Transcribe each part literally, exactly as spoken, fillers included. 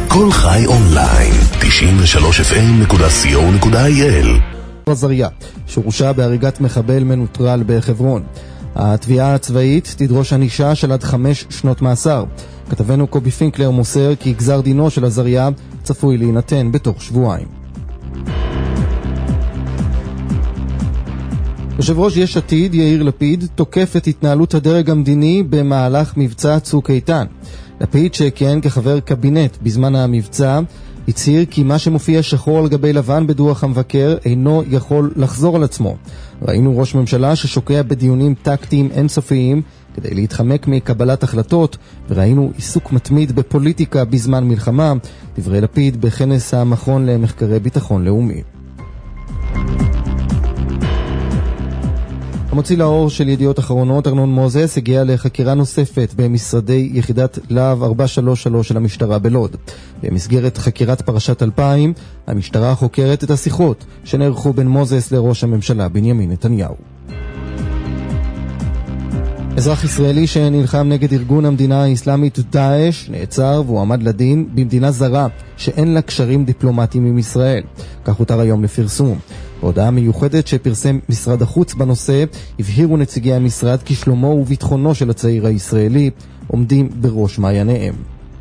כל חי אונליין, תשעים ושלוש אף אם נקודה סי או נקודה איי אל. עזריה, שהורשע בהריגת מחבל מנוטרל בחברון. התביעה הצבאית תדרוש ענישה של עד חמש שנות מאסר. כתבנו קובי פינקלר מוסר כי גזר דינו של עזריה צפוי להינתן בתוך שבועיים. יושב ראש יש עתיד יאיר לפיד תוקף את התנהלות הדרג המדיני במהלך מבצע צוק איתן. לפיד שכיהן כחבר קבינט בזמן המבצע הצהיר כי מה שמופיע שחור על גבי לבן בדוח המבקר אינו יכול לחזור על עצמו. ראינו ראש ממשלה ששוקע בדיונים טקטיים אינסופיים כדי להתחמק מקבלת החלטות, וראינו עיסוק מתמיד בפוליטיקה בזמן מלחמה, דברי לפיד בכנס המכון למחקרי ביטחון לאומי. המוציא לאור של ידיעות אחרונות ארנון מוזס הגיע לחקירה נוספת במשרדי יחידת להב ארבע שלוש שלוש של המשטרה בלוד. במסגרת חקירת פרשת אלפיים, המשטרה חוקרת את השיחות שנערכו בין מוזס לראש הממשלה בנימין נתניהו. אזרח ישראלי שנלחם נגד ארגון המדינה האסלאמית דאעש נעצר והוא עמד לדין במדינה זרה שאין לה קשרים דיפלומטיים עם ישראל. כך הותר היום לפרסום. בהודעה מיוחדת שפרסם משרד החוץ בנושא, הבהירו נציגי המשרד כי שלומו וביטחונו של הצעיר הישראלי עומדים בראש מעייניהם.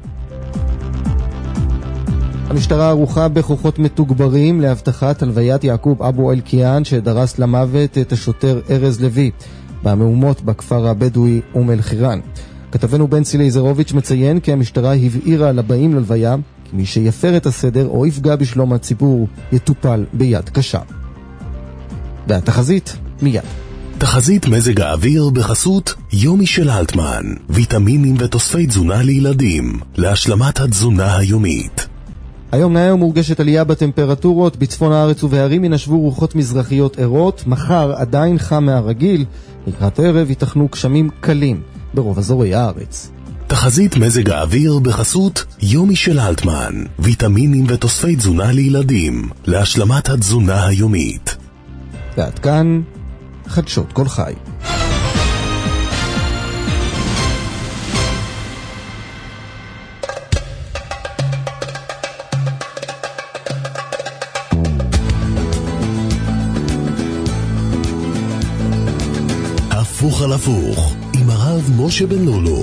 המשטרה ערוכה בכוחות מתוגברים להבטחת הלוויית יעקוב אבו אלקיעאן שדרס למוות את השוטר ארז לוי במהומות בכפר הבדואי אום אל חיראן. כתבנו בנצי לייזרוביץ' מציין כי המשטרה הבהירה לבאים ללוויה כי מי שיפר את הסדר או יפגע בשלום הציבור יטופל ביד קשה. והתחזית מיד. תחזית מזג האוויר בחסות יומי של אלטמן, ויטמינים ותוספי תזונה לילדים, להשלמת התזונה היומית. היום נהיום מורגשת עלייה בטמפרטורות, בצפון הארץ ובהרים ינשבו רוחות מזרחיות ערות, מחר עדיין חם מהרגיל, לקראת ערב ייתכנו גשמים קלים ברוב אזורי הארץ. תחזית מזג האוויר בחסות יומי של אלטמן, ויטמינים ותוספי תזונה לילדים, להשלמת התזונה היומית. ועד כאן חדשות כל חי. הפוך על הפוך עם הרב משה בן לולו.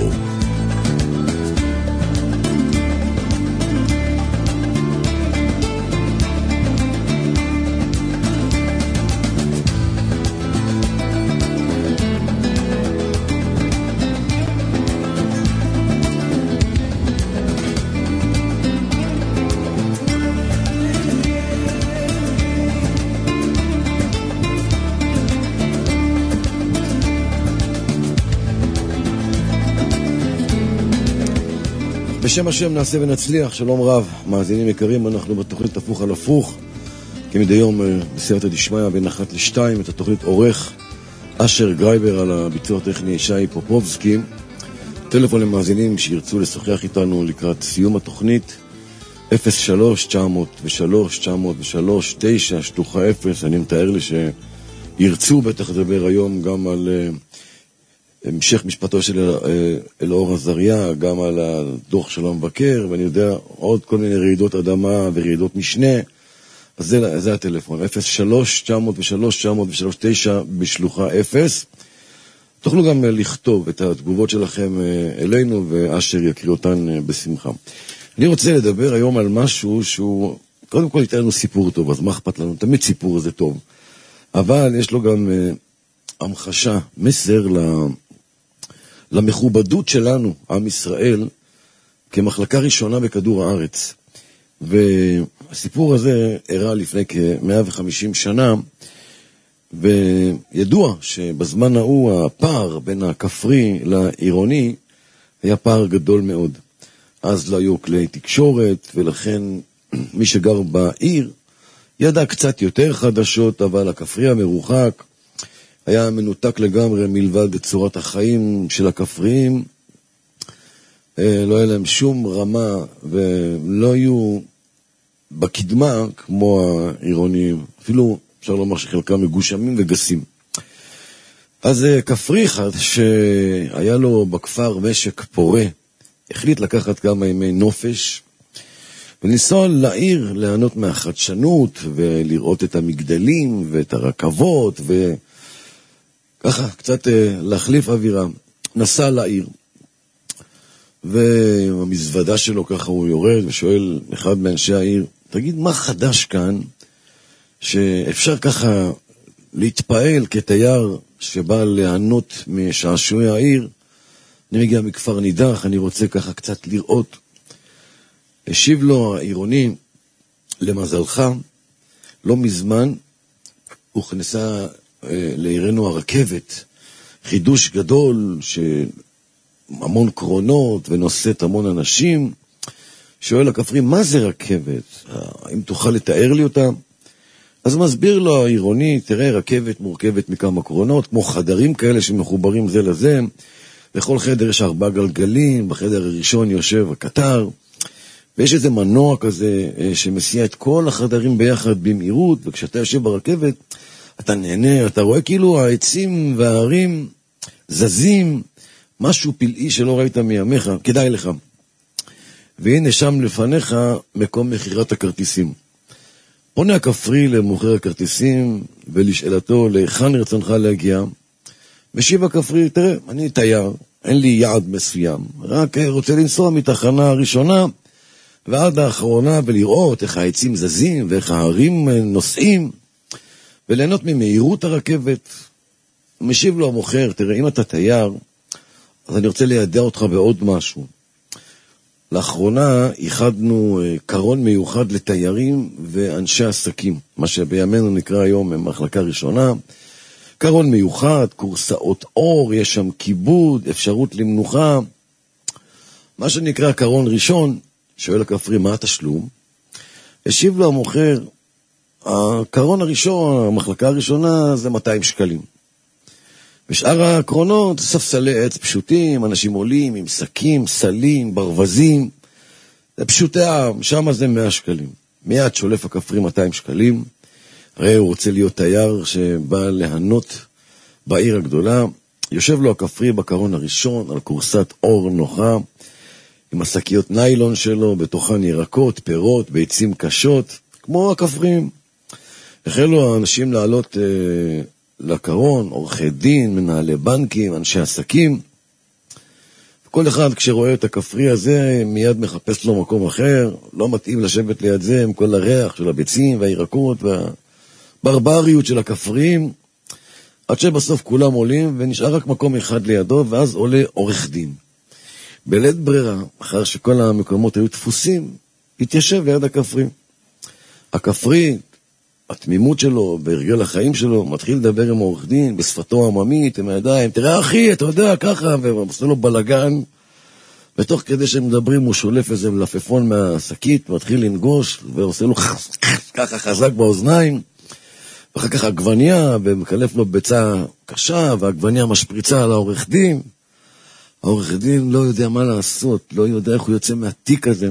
בשם השם נעשה ונצליח. שלום רב, מאזינים יקרים, אנחנו בתוכנית הפוך על הפוך, כמדי יום בסייעתא דשמיא בין אחת לשתיים. את התוכנית עורך אשר גרייבר, על הביצוע הטכני ישי פופובסקי. טלפון למאזינים שירצו לשוחח איתנו לקראת סיום התוכנית אפס שלוש תשע אפס שלוש תשע אפס שלוש תשע שטוחה אפס. אני מתאר לי שירצו בטח לדבר היום גם על המשך משפטו של אלאור עזריה, גם על הדוח של המבקר, ואני יודע עוד כל מיני רעידות אדמה ורעידות משנה. אז זה, זה הטלפון, אפס שלוש תשע אפס שלוש תשע אפס שלוש תשע בשלוחה אפס. תוכלו גם לכתוב את התגובות שלכם אלינו, ואשר יקריא אותן בשמחה. אני רוצה לדבר היום על משהו שהוא, קודם כל ייתן לנו סיפור טוב, אז מה אכפת לנו? תמיד סיפור זה טוב. אבל יש לו גם המחשה, מסר ל... למכובדות שלנו, עם ישראל, כמחלקה ראשונה בכדור הארץ. והסיפור הזה אירע לפני כ-מאה וחמישים שנה, וידוע שבזמן ההוא הפער בין הכפרי לעירוני היה פער גדול מאוד. אז לא היו כלי תקשורת, ולכן מי שגר בעיר ידע קצת יותר חדשות, אבל הכפרי המרוחק היה מנותק לגמרי מלבד צורת החיים של הכפריים. לא היה להם שום רמה, ולא היו בקדמה כמו העירוניים. אפילו אפשר לומר שחלקם מגושמים וגסים. אז כפרי אחד שהיה לו בכפר משק פורה, החליט לקחת כמה ימי נופש, ולנסוע לעיר, ליהנות מהחדשנות, ולראות את המגדלים, ואת הרכבות, וככה, קצת להחליף אווירה. נסע לעיר, והמזוודה שלו ככה הוא יורד, ושואל אחד מאנשי העיר, תגיד, מה חדש כאן, שאפשר ככה להתפעל כתייר, שבא ליהנות משעשועי העיר? אני מגיע מכפר נידח, אני רוצה ככה קצת לראות. השיב לו העירוני, למזלך, לא מזמן הוכנסה אה, לעירנו הרכבת, חידוש גדול, שהמון קרונות ונושאת המון אנשים. שואל הכפרי, מה זה רכבת? האם תוכל לתאר לי אותה? אז מסביר לו העירוני, תראה, רכבת מורכבת מכמה קרונות, כמו חדרים כאלה שמחוברים זה לזה, בכל חדר יש ארבעה גלגלים, בחדר הראשון יושב הקטר, ויש איזה מנוע כזה שמסיע את כל החדרים ביחד במהירות, וכשאתה יושב ברכבת, אתה נהנה, אתה רואה כאילו העצים והערים זזים, משהו פלאי שלא ראית מימיך, כדאי לך. והנה שם לפניך מקום מחירת הכרטיסים. פונה הכפרי למוכר הכרטיסים, ולשאלתו, להיכן רצונך להגיע? משיב הכפרי, תראה, אני תייר, אין לי יעד מסוים, רק רוצה לנסוע מתחנה הראשונה, ועד האחרונה, ולראות איך העצים זזים, ואיך ההרים נוסעים, וליהנות ממהירות הרכבת. משיב לו המוכר, תראה, אם אתה תייר, אז אני רוצה לידע אותך בעוד משהו. לאחרונה ייחדנו קרון מיוחד לתיירים ואנשי עסקים, מה שבימינו נקרא היום מחלקה ראשונה. קרון מיוחד, קורסאות אור, יש שם כיבוד, אפשרות למנוחה. מה שנקרא קרון ראשון, שואל הכפרי, מה התשלום? השיב לו המוכר, הקרון הראשון, המחלקה הראשונה, זה מאתיים שקלים. ושאר הקרונות, ספסלי עץ פשוטים, אנשים עולים עם שקים, סלים, ברווזים, זה פשוטי העם, שם זה מאה שקלים. מיד שולף הכפרי מאתיים שקלים, הרי הוא רוצה להיות תייר שבא להנות בעיר הגדולה, יושב לו הכפרי בקרון הראשון, על קורסת אור נוחה, עם השקיות ניילון שלו, בתוכן ירקות, פירות, ביצים קשות, כמו הכפרים. החלו האנשים לעלות אה, לקרון, עורכי דין, מנהלי בנקים, אנשי עסקים. כל אחד כשרואה את הכפרי הזה מיד מחפש לו מקום אחר, לא מתאים לשבת ליד זה עם כל הריח של הביצים והירקות והברבריות של הכפרים, עד שבסוף כולם עולים ונשאר רק מקום אחד לידו, ואז עולה עורך דין. בלית ברירה, אחר שכל המקומות היו תפוסים, התיישב ליד הכפרי. הכפרי, התמימות שלו, בהרגל החיים שלו, מתחיל לדבר עם עורך דין, בשפתו העממית, עם הידיים, תראה אחי, אתה יודע, ככה, ועושה לו בלגן, ותוך כדי שהם מדברים, הוא שולף איזה מלפפון מהשקית, מתחיל לנגוש, ועושה לו ככה חזק באוזניים, ואחר כך עגבניה, ומקלף לו ביצה קשה, והעגבניה משפריצה על העורך דין. העורך דין לא יודע מה לעשות, לא יודע איך הוא יוצא מהתיק הזה.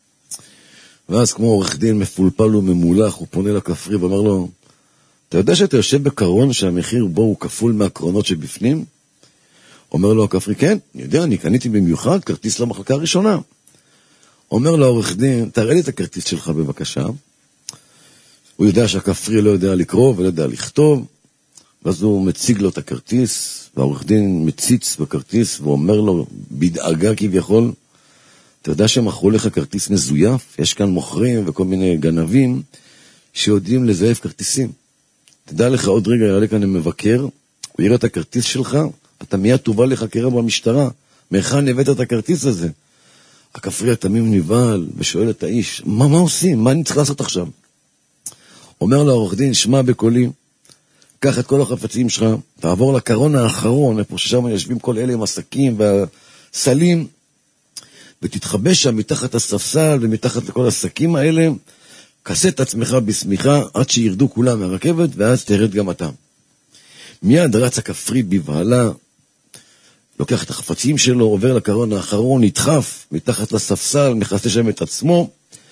ואז כמו עורך דין מפולפל וממולח, הוא פונה לכפרי ואומר לו, אתה יודע שאתה יושב בקרון שהמחיר בו הוא כפול מהקרונות שבפנים? אומר לו הכפרי, כן, אני יודע, אני קניתי במיוחד כרטיס למחלקה הראשונה. אומר לו העורך דין, תראה לי את הכרטיס שלך בבקשה. הוא יודע שהכפרי לא יודע לקרוא ולא יודע לכתוב, ואז הוא מציג לו את הכרטיס, והעורך דין מציץ בכרטיס ואומר לו, בדאגה כביכול, אתה יודע שמכרו לך כרטיס מזויף? יש כאן מוכרים וכל מיני גנבים שיודעים לזייף כרטיסים. תדע לך, עוד רגע יעלה כאן מבקר, הוא יראה את הכרטיס שלך, אתה מיד תובל לחקירה במשטרה. מאיכן הבאת את הכרטיס הזה? הכפרי התמים נבהל ושואל את האיש, מה, מה עושים? מה אני צריך לעשות עכשיו? אומר לו העורך דין, שמע בקולי, קח את כל החפצים שלך, תעבור לקרון האחרון, איפה ששם יושבים כל אלה עם עסקים והסלים, ותתחבא שם מתחת הספסל ומתחת לכל העסקים האלה, כסה את עצמך בסמיכה עד שירדו כולם מהרכבת, ואז תרד גם אתה. מיד רץ הכפרי בבהלה, לוקח את החפצים שלו, עובר לקרון האחרון, נדחף מתחת לספסל, מכסה שם את עצמו,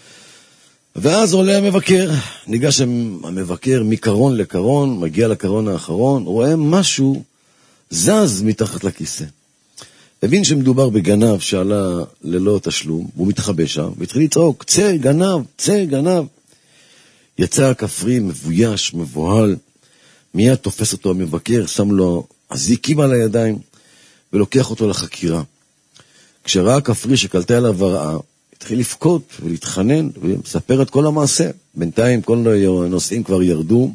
ואז עולה המבקר, ניגש המבקר מקרון לקרון, מגיע לקרון האחרון, רואה משהו זז מתחת לכיסא. הבין שמדובר בגנב שעלה ללא תשלום, והוא מתחבא שם, והתחיל לצעוק, צא גנב, צא גנב. יצא הכפרי מבויש, מבוהל, מיד תופס אותו המבקר, שם לו אזיקים על הידיים, ולוקח אותו לחקירה. כשראה הכפרי שקלטה עליו הרעה, התחיל לפקוד ולהתחנן, ומספר את כל המעשה. בינתיים כל הנוסעים כבר ירדו,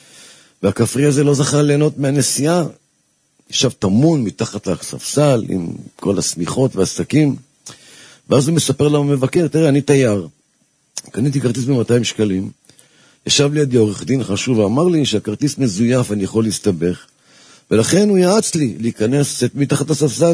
והכפרי הזה לא זכה ליהנות מהנסיעה, ישב תמון מתחת לספסל, עם כל הסמיכות והסתקים, ואז הוא מספר לו המבקר, תראה, אני תייר, קניתי כרטיס ב-מאתיים שקלים, ישב לידי עורך דין חשוב, ואמר לי שהכרטיס מזויף, אני יכול להסתבך, ולכן הוא יעץ לי להיכנס מתחת לספסל.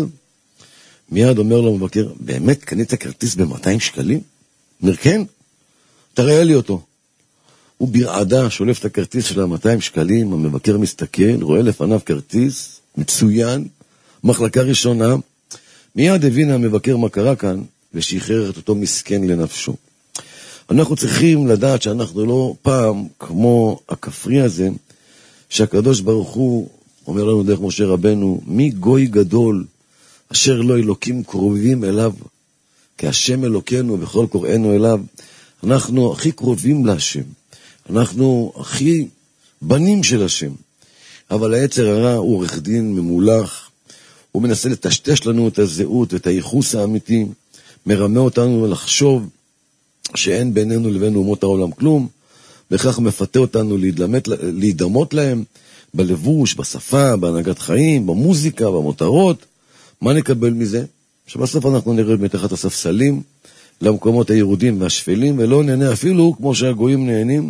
מיד אומר לו המבקר, באמת קנית כרטיס ב-מאתיים שקלים? אומר, כן, תראה לי אותו. הוא ברעדה, שולף את הכרטיס של ה-מאתיים שקלים, המבקר מסתכל, רואה לפניו כרטיס, מצוין, מחלקה ראשונה, מיד הבין המבקר מה קרה כאן, ושחרר את אותו מסכן לנפשו. אנחנו צריכים לדעת שאנחנו לא פעם כמו הכפרי הזה, שהקדוש ברוך הוא אומר לנו דרך משה רבנו, מי גוי גדול, אשר לא אלוקים קרובים אליו, כי השם אלוקנו בכל קוראינו אליו, אנחנו הכי קרובים להשם, אנחנו הכי בנים של השם, אבל היצר הרע הוא עורך דין ממולח, הוא מנסה לטשטש לנו את הזהות, את הייחוס האמיתי, מרמה אותנו לחשוב שאין בינינו לבין אומות העולם כלום, בכך מפתה אותנו להידמת, להידמות להם, בלבוש, בשפה, בהנהגת חיים, במוזיקה, במותרות. מה נקבל מזה? שבסוף אנחנו נרד מתחת הספסלים, למקומות הירודים והשפלים, ולא נהנה אפילו כמו שהגויים נהנים,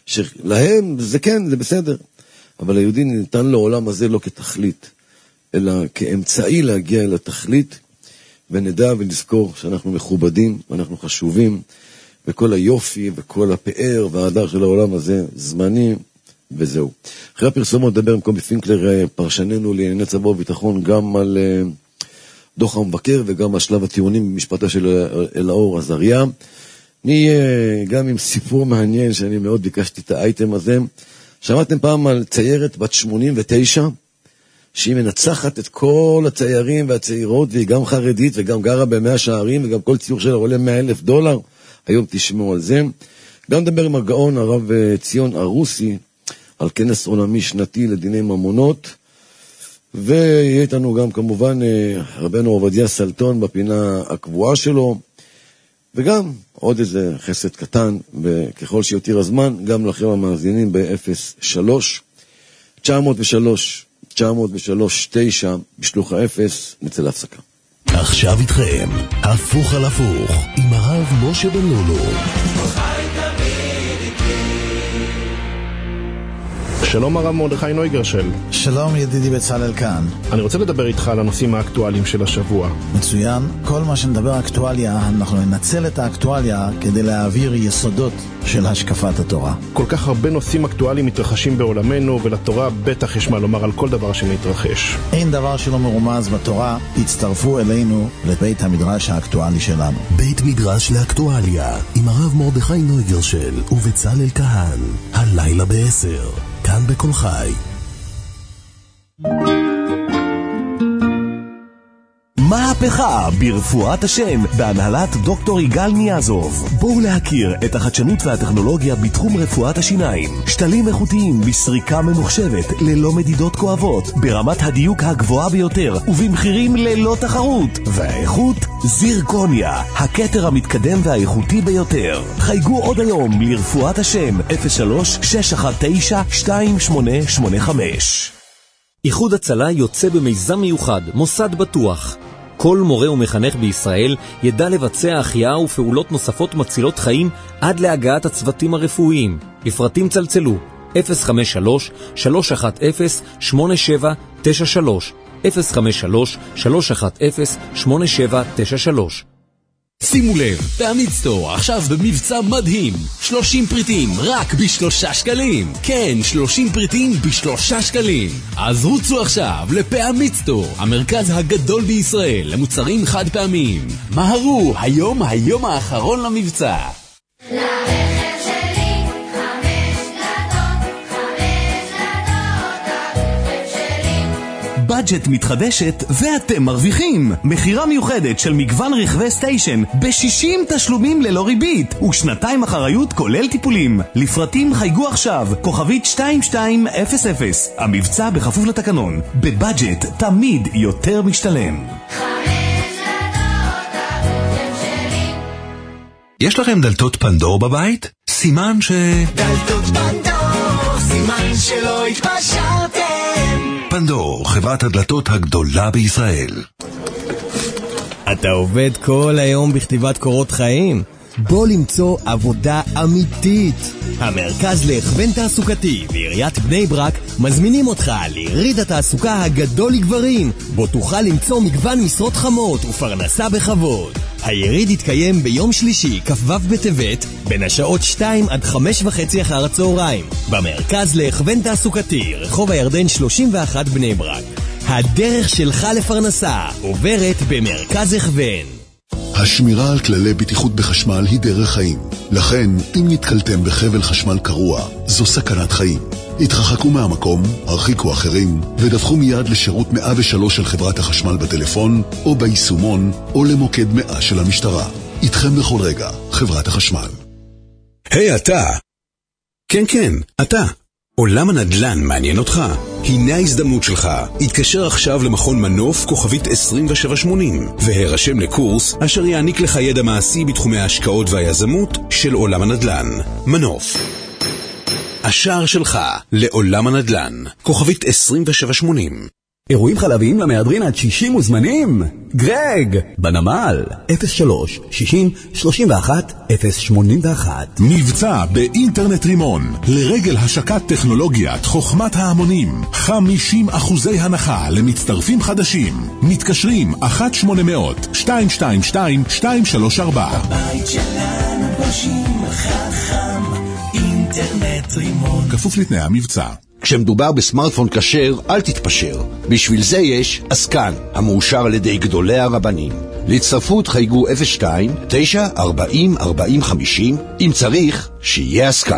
שלהם זה כן, זה בסדר. אבל היהודי ניתן לעולם הזה לא כתכלית, אלא כאמצעי להגיע אל התכלית, ונדע ונזכור שאנחנו מכובדים, ואנחנו חשובים, וכל היופי וכל הפאר וההדר של העולם הזה זמני, וזהו. אחרי הפרסומות דבר עם קובי פינקלר, פרשננו לענייני צבא וביטחון, גם על דוח המבקר וגם על שלב הטיעונים במשפטה של אלאור עזריה. אני גם עם סיפור מעניין שאני מאוד ביקשתי את האייטם הזה. שמעתם פעם על ציירת בת שמונים ותשע, שהיא מנצחת את כל הציירים והציירות, והיא גם חרדית וגם גרה במאה שערים, וגם כל ציור שלה עולה מאה אלף דולר. היום תשמעו על זה. גם נדבר עם הגאון הרב ציון הרוסי, על כנס עולמי שנתי לדיני ממונות, ויהיה איתנו גם כמובן רבנו עובדיה סלטון בפינה הקבועה שלו, וגם עוד איזה חסד קטן, וככל שיותיר הזמן, גם לכם המאזינים ב-אפס שלוש תשע אפס שלוש תשע אפס שלוש תשע בשלוח האפס. נצא להפסקה. עכשיו איתכם, הפוך על הפוך, עם הרב משה בן לולו. שלום הרב מרדכי נויגרשל. שלום ידידי בצלאל כאן. אני רוצה לדבר איתך על הנושאים האקטואליים של השבוע. מצוין. כל מה שנדבר אקטואליה, אנחנו ננצל את האקטואליה כדי להעביר יסודות של השקפת התורה. כל כך הרבה נושאים אקטואליים מתרחשים בעולמנו, ולתורה בטח יש מה לומר על כל דבר שמתרחש. אין דבר שלא מרומז בתורה. הצטרפו אלינו לבית המדרש האקטואלי שלנו. בית מדרש לאקטואליה עם הרב מרדכי נויגרשל ובצלאל כהן, הלילה בעשר, כאן בכל חי. מהפכה ברפואת השם בהנהלת דוקטור יגאל ניאזוב. בואו להכיר את החדשנות והטכנולוגיה בתחום רפואת השיניים. שתלים איכותיים בסריקה ממוחשבת ללא מדידות כואבות, ברמת הדיוק הגבוהה ביותר ובמחירים ללא תחרות. והאיכות זירקוניה, הכתר המתקדם והאיכותי ביותר. חייגו עוד היום לרפואת השם אפס שלוש שש אחת תשע שתיים שמונה שמונה חמש. איחוד הצלה יוצא במיזם מיוחד, מוסד בטוח. כל מורה ומחנך בישראל ידע לבצע החייאה ופעולות נוספות מצילות חיים עד להגעת הצוותים הרפואיים. לפרטים צלצלו אפס חמש שלוש שלוש אחת אפס שמונה שבע תשע שלוש אפס חמש שלוש שלוש אחת אפס שמונה שבע תשע שלוש. שימו לב, פעמית סטור עכשיו במבצע מדהים, שלושים פריטים רק בשלושה שקלים. כן, שלושים פריטים בשלושה שקלים. אז רוצו עכשיו לפעמית סטור, המרכז הגדול בישראל למוצרים חד פעמיים. מהרו, היום היום האחרון למבצע. לרכב שלי חמש דלתות, חמש דלתות, הרכב שלי. בבאג'ט מתחדשת ואתם מרוויחים. מחירה מיוחדת של מגוון רכבי סטיישן ב-שישים תשלומים ללא ריבית ושנתיים אחריות כולל טיפולים. לפרטים חייגו עכשיו כוכבית שתיים שתיים אפס אפס. המבצע בכפוף לתקנון. בבאג'ט תמיד יותר משתלם. יש לכם דלתות פנדור בבית? סימן ש... דלתות פנדור, סימן שלא התפשרתם. פנדור, חברת הדלתות הגדולה בישראל. אתה עובד כל היום בכתיבת קורות חיים? בוא למצוא עבודה אמיתית. המרכז להכוון תעסוקתי ועיריית בני ברק מזמינים אותך ליריד התעסוקה הגדול לגברים, בו תוכל למצוא מגוון משרות חמות ופרנסה בכבוד. היריד יתקיים ביום שלישי, כ"ו בטבת, בין השעות שתיים עד חמש וחצי אחר הצהריים, במרכז להכוון תעסוקתי, רחוב הירדן שלושים ואחת בני ברק. הדרך שלך לפרנסה עוברת במרכז הכוון. השמירה על כללי בטיחות בחשמל היא דרך חיים. לכן, אם נתקלתם בחבל חשמל קרוע, זו סכנת חיים. התרחקו מהמקום, הרחיקו אחרים, ודווחו מיד לשירות מאה ושלוש של חברת החשמל בטלפון, או ביישומון, או למוקד מאה של המשטרה. איתכם בכל רגע, חברת החשמל. היי hey, אתה! כן כן, אתה! עולם הנדל"ן מעניין אותך? הנה ההזדמנות שלך. התקשר עכשיו למכון מנוף כוכבית עשרים ושבע שמונים והירשם לקורס אשר יעניק לך ידע מעשי בתחומי ההשקעות והיזמות של עולם הנדל"ן. מנוף, השער שלך לעולם הנדל"ן. כוכבית עשרים ושבע שמונים. אירועים חלביים למהדרין עד שישים מוזמנים. גרג בנמל אפס שלוש שישים שלושים ואחת אפס שמונים ואחת. מבצע באינטרנט רימון לרגל השקת טכנולוגיית חוכמת ההמונים. חמישים אחוזי הנחה למצטרפים חדשים. מתקשרים אחת שמונה מאות שתיים שתיים שתיים שתיים שלוש ארבע. הבית שלנו גושים חכם, אינטרנט רימון. כפוף לתנאי המבצע. כשמדובר בסמארטפון כשר, אל תתפשר. בשביל זה יש אסקן, המאושר על ידי גדולי הרבנים. להצטרפות חייגו אפס שתיים תשע ארבעים ארבעים חמישים, אם צריך, שיהיה אסקן.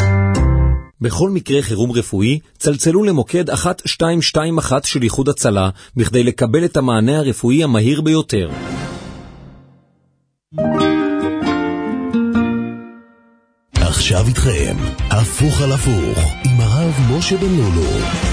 בכל מקרה חירום רפואי, צלצלו למוקד אחת שתיים שתיים אחת של איחוד הצלה, בכדי לקבל את המענה הרפואי המהיר ביותר. עכשיו איתכם, הפוך על הפוך, עם הרב משה בן לולו.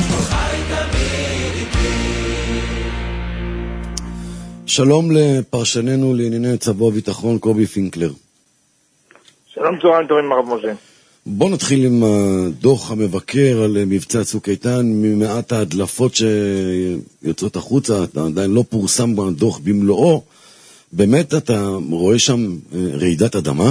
שלום לפרשננו לענייני צבא וביטחון קובי פינקלר. שלום, צהריים טובים הרב משה. בוא נתחיל עם הדוח המבקר על מבצע צוק איתן, ממעט ההדלפות שיוצאות החוצה, אתה עדיין לא פורסם בדוח במלואו. באמת אתה רואה שם רעידת אדמה?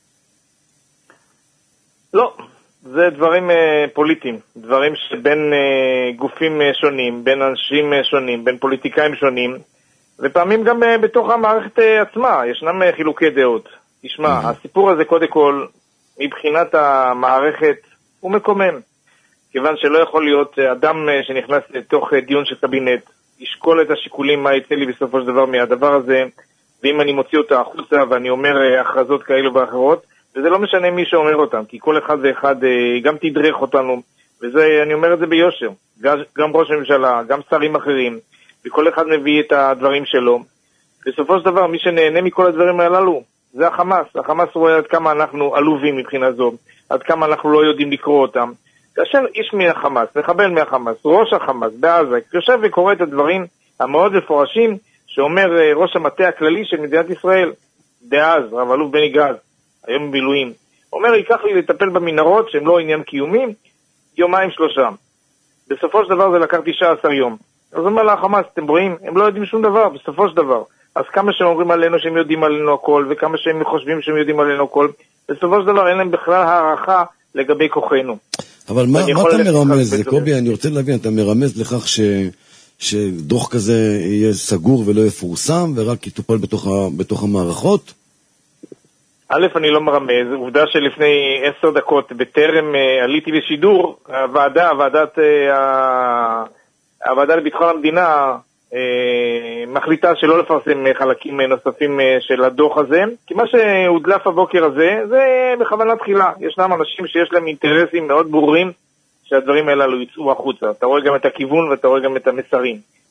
לא, זה דברים אה, פוליטיים, דברים שבין אה, גופים אה, שונים, בין אנשים אה, שונים, בין פוליטיקאים שונים, ופעמים גם אה, בתוך המערכת אה, עצמה, ישנם אה, חילוקי דעות. תשמע, mm-hmm. הסיפור הזה קודם כל, מבחינת המערכת, הוא מקומם, כיוון שלא יכול להיות אה, אדם אה, שנכנס לתוך אה, דיון של קבינט, ישקול את השיקולים מה יצא לי בסופו של דבר מהדבר הזה, ואם אני מוציא אותה החוצה ואני אומר אה, הכרזות כאלו ואחרות, וזה לא משנה מי שאומר אותם, כי כל אחד ואחד גם תדרך אותנו, וזה, אני אומר את זה ביושר, גם ראש הממשלה, גם שרים אחרים, וכל אחד מביא את הדברים שלו. בסופו של דבר, מי שנהנה מכל הדברים הללו, זה החמאס. החמאס רואה עד כמה אנחנו עלובים מבחינה זו, עד כמה אנחנו לא יודעים לקרוא אותם. כאשר איש מהחמאס, מחבל מהחמאס, ראש החמאס בעזה, יושב וקורא את הדברים המאוד מפורשים, שאומר ראש המטה הכללי של מדינת ישראל, דאז, רב אלוף בני גז, היום בילויים, אומר, ייקח לי לטפל במנהרות שהם לא עניין קיומי, יומיים שלושה. בסופו של דבר זה לקח תשעה עשר יום. אז אומר לה החמאס, אתם רואים, הם לא יודעים שום דבר, בסופו של דבר. אז כמה שהם אומרים עלינו שהם יודעים עלינו הכל, וכמה שהם חושבים שהם יודעים עלינו הכל, בסופו של דבר אין להם בכלל הערכה לגבי כוחנו. אבל מה, מה אתה מרמז? קובי, אני רוצה להבין, אתה מרמז לכך ש... שדוח כזה יהיה סגור ולא יפורסם, ורק יטופל בתוך, ה... בתוך המערכות? א', אני לא מרמז, עובדה שלפני עשר דקות בטרם uh, עליתי בשידור, הוועדה, הוועדת, uh, הוועדה לביטחון המדינה uh, מחליטה שלא לפרסם חלקים נוספים uh, של הדוח הזה, כי מה שהודלף הבוקר הזה זה בכוונה תחילה. ישנם אנשים שיש להם אינטרסים מאוד ברורים שהדברים האלה יצאו החוצה. אתה רואה גם את הכיוון ואתה רואה גם את המסרים.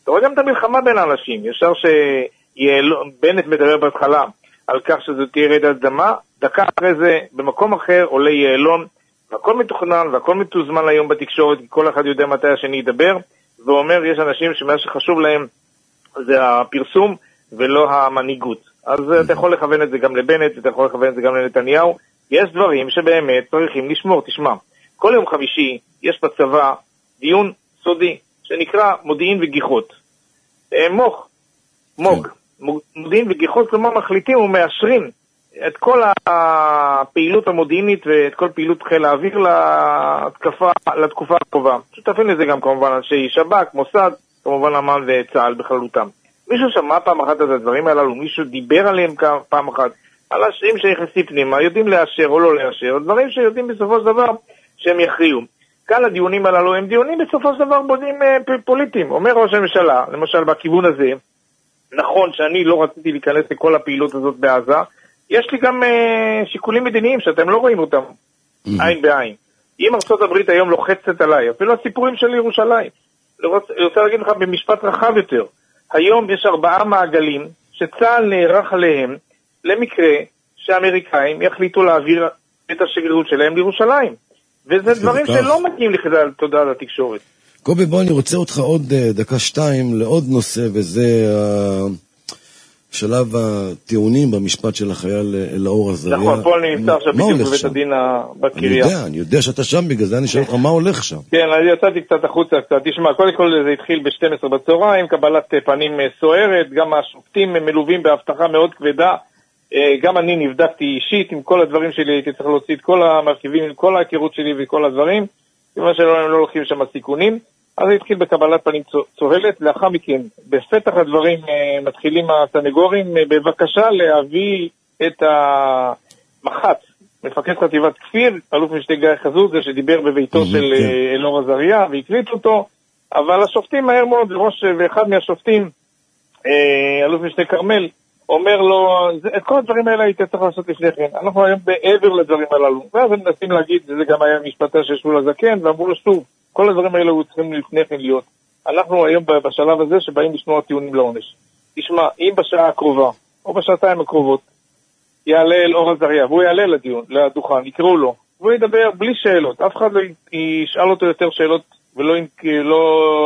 אתה רואה גם את המלחמה בין האנשים, ישר שבנט מדבר בהתחלה על כך שזו תהיה רעידת אדמה, דקה אחרי זה במקום אחר עולה יעלון, והכל מתוכנן והכל מתוזמן היום בתקשורת, כל אחד יודע מתי השני ידבר, ואומר יש אנשים שמה שחשוב להם זה הפרסום ולא המנהיגות. אז אתה יכול לכוון את זה גם לבנט, אתה יכול לכוון את זה גם לנתניהו. יש דברים שבאמת צריכים לשמור. תשמע, כל יום חמישי יש בצבא דיון סודי שנקרא מודיעין וגיחות. מוח, מוג, מודיעין וגיחות, כלומר מחליטים ומאשרים את כל הפעילות המודיעינית ואת כל פעילות חיל האוויר לתקופה, לתקופה הקרובה. שותפים לזה גם כמובן אנשי שב"כ, מוסד, כמובן אמ"ן וצה"ל בכללותם. מישהו שמע פעם אחת את הדברים הללו, מישהו דיבר עליהם פעם אחת, על אנשים שנכנסים פנימה, יודעים לאשר או לא לאשר, דברים שיודעים בסופו של דבר שהם יכריעו. כאן הדיונים הללו הם דיונים בסופו של דבר בודים פוליטיים. אומר ראש הממשלה, למשל בכיוון הזה, נכון שאני לא רציתי להיכנס לכל הפעילות הזאת בעזה, יש לי גם uh, שיקולים מדיניים שאתם לא רואים אותם, mm-hmm. עין בעין. אם ארצות הברית היום לוחצת עליי, אפילו הסיפורים של ירושלים, אני רוצה להגיד לך במשפט רחב יותר, היום יש ארבעה מעגלים שצה"ל נערך עליהם למקרה שהאמריקאים יחליטו להעביר את השגרירות שלהם לירושלים. וזה דברים שלא מגיעים לכדי תודה לתקשורת. קובי, בוא, אני רוצה אותך עוד דקה שתיים לעוד נושא, וזה שלב הטיעונים במשפט של החייל אלאור עזריה. נכון, פה אני נמצא עכשיו בדיוק בבית הדין בקריה. אני יודע, אני יודע שאתה שם, בגלל זה אני שואל אותך מה הולך שם. כן, אני יצאתי קצת החוצה קצת. תשמע, קודם כל זה התחיל ב-שתים עשרה בצהריים, קבלת פנים סוערת, גם השופטים מלווים בהבטחה מאוד כבדה. גם אני נבדקתי אישית עם כל הדברים שלי, הייתי צריך להוציא את כל המרכיבים, עם כל ההכירות שלי וכל הדברים, כיוון שלא הם לא לוקחים שם סיכונים. אז זה התחיל בקבלת פנים צוהלת. לאחר מכן, בפתח הדברים מתחילים הסנגורים, בבקשה להביא את המח"ט, מפקד חטיבת כפיר, אלוף משנה גיא חזות, זה שדיבר בביתו של אלאור עזריה, והקליט אותו, אבל השופטים מהר מאוד, ראש ואחד מהשופטים, אלוף משנה כרמל, אומר לו, את כל הדברים האלה היית צריך לעשות לפני כן, אנחנו היום בעבר לדברים הללו, ואז הם מנסים להגיד, זה גם היה משפטה שישבו לזקן, ואמרו לו שוב, כל הדברים האלה הוא צריכים לפני כן להיות. אנחנו היום בשלב הזה שבאים לשמוע טיעונים לעונש. תשמע, אם בשעה הקרובה, או בשעתיים הקרובות, יעלה אלאור עזריה, והוא יעלה לדיון, לדוכן, יקראו לו, והוא ידבר בלי שאלות, אף אחד לא ישאל אותו יותר שאלות, ולא לא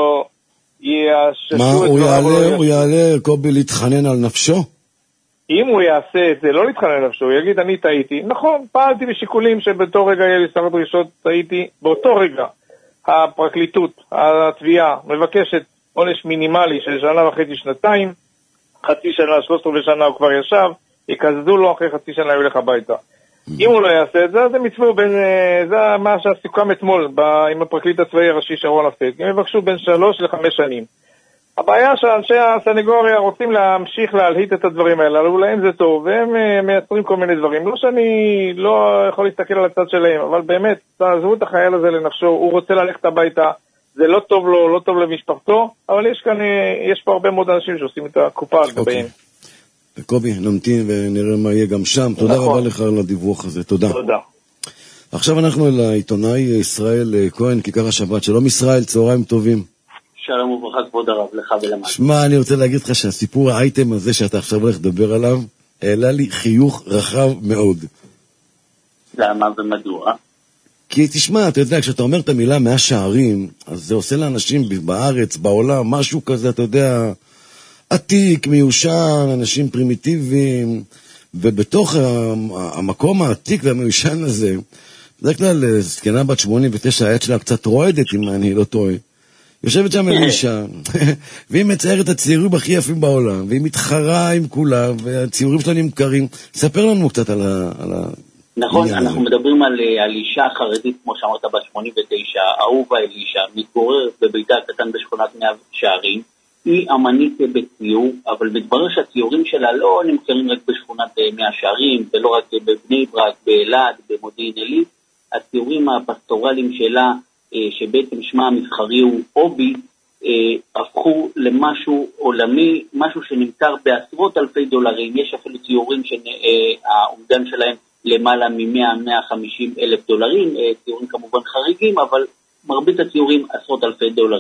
יששו מה, הוא יעלה, הוא יעלה, קובי, להתחנן על נפשו? אם הוא יעשה את זה, לא להתחנן על נפשו, הוא יגיד, אני טעיתי. נכון, פעלתי בשיקולים שבאותו רגע יהיה לי שר הדרישות, טעיתי, באותו רגע. הפרקליטות, התביעה, מבקשת עונש מינימלי של שנה וחצי שנתיים, חצי שנה, שלוש רבעי שנה הוא כבר ישב, יקזזו לו אחרי חצי שנה הוא ילך הביתה. אם הוא לא יעשה את זה, אז הם יצבו בין, זה מה שהסיכם אתמול עם הפרקליט הצבאי הראשי שרון אפק, הם יבקשו בין שלוש לחמש שנים. הבעיה שאנשי הסנגוריה רוצים להמשיך להלהיט את הדברים האלה, אולי זה טוב, והם מייצרים כל מיני דברים. לא שאני לא יכול להסתכל על הצד שלהם, אבל באמת, תעזבו את החייל הזה לנפשו, הוא רוצה ללכת הביתה, זה לא טוב לו, לא טוב למשפחתו, אבל יש כאן, יש פה הרבה מאוד אנשים שעושים את הקופה על גביהם. וקובי, נמתין ונראה מה יהיה גם שם. תודה רבה לך על הדיווח הזה, תודה. תודה. עכשיו אנחנו אל העיתונאי ישראל כהן, כיכר השבת. שלום ישראל, צהריים טובים. שלום וברכה כבוד הרב, לך ולמד. שמע, אני רוצה להגיד לך שהסיפור האייטם הזה שאתה עכשיו הולך לדבר עליו, העלה לי חיוך רחב מאוד. למה ומדוע? כי תשמע, אתה יודע, כשאתה אומר את המילה מאה שערים, אז זה עושה לאנשים בארץ, בעולם, משהו כזה, אתה יודע, עתיק, מיושן, אנשים פרימיטיביים, ובתוך המקום העתיק והמיושן הזה, בדרך כלל זקנה בת שמונים ותשע, היד שלה קצת רועדת, אם אני לא טועה. יושבת שם אלישה, והיא מציירת את הציורים הכי יפים בעולם, והיא מתחרה עם כולם, והציורים שלה נמכרים. ספר לנו קצת על ה... נכון, אנחנו מדברים על אישה חרדית, כמו שאמרת, בת שמונים ותשע, אהובה אלישה, מתגוררת בביתה הקטן בשכונת מאה שערים, היא אמנית בציור, אבל מתברר שהציורים שלה לא נמכרים רק בשכונת מאה שערים, ולא רק בבני ברק, באלעד, במודיעין עילית, הציורים הפסטורליים שלה, שבעצם שמה המסחרי הוא הובי, הפכו למשהו עולמי, משהו שנמכר בעשרות אלפי דולרים. יש אפילו ציורים שהעומדן שלהם למעלה מ-מאה עד מאה וחמישים אלף דולרים, ציורים כמובן חריגים, אבל מרבית הציורים עשרות אלפי דולרים.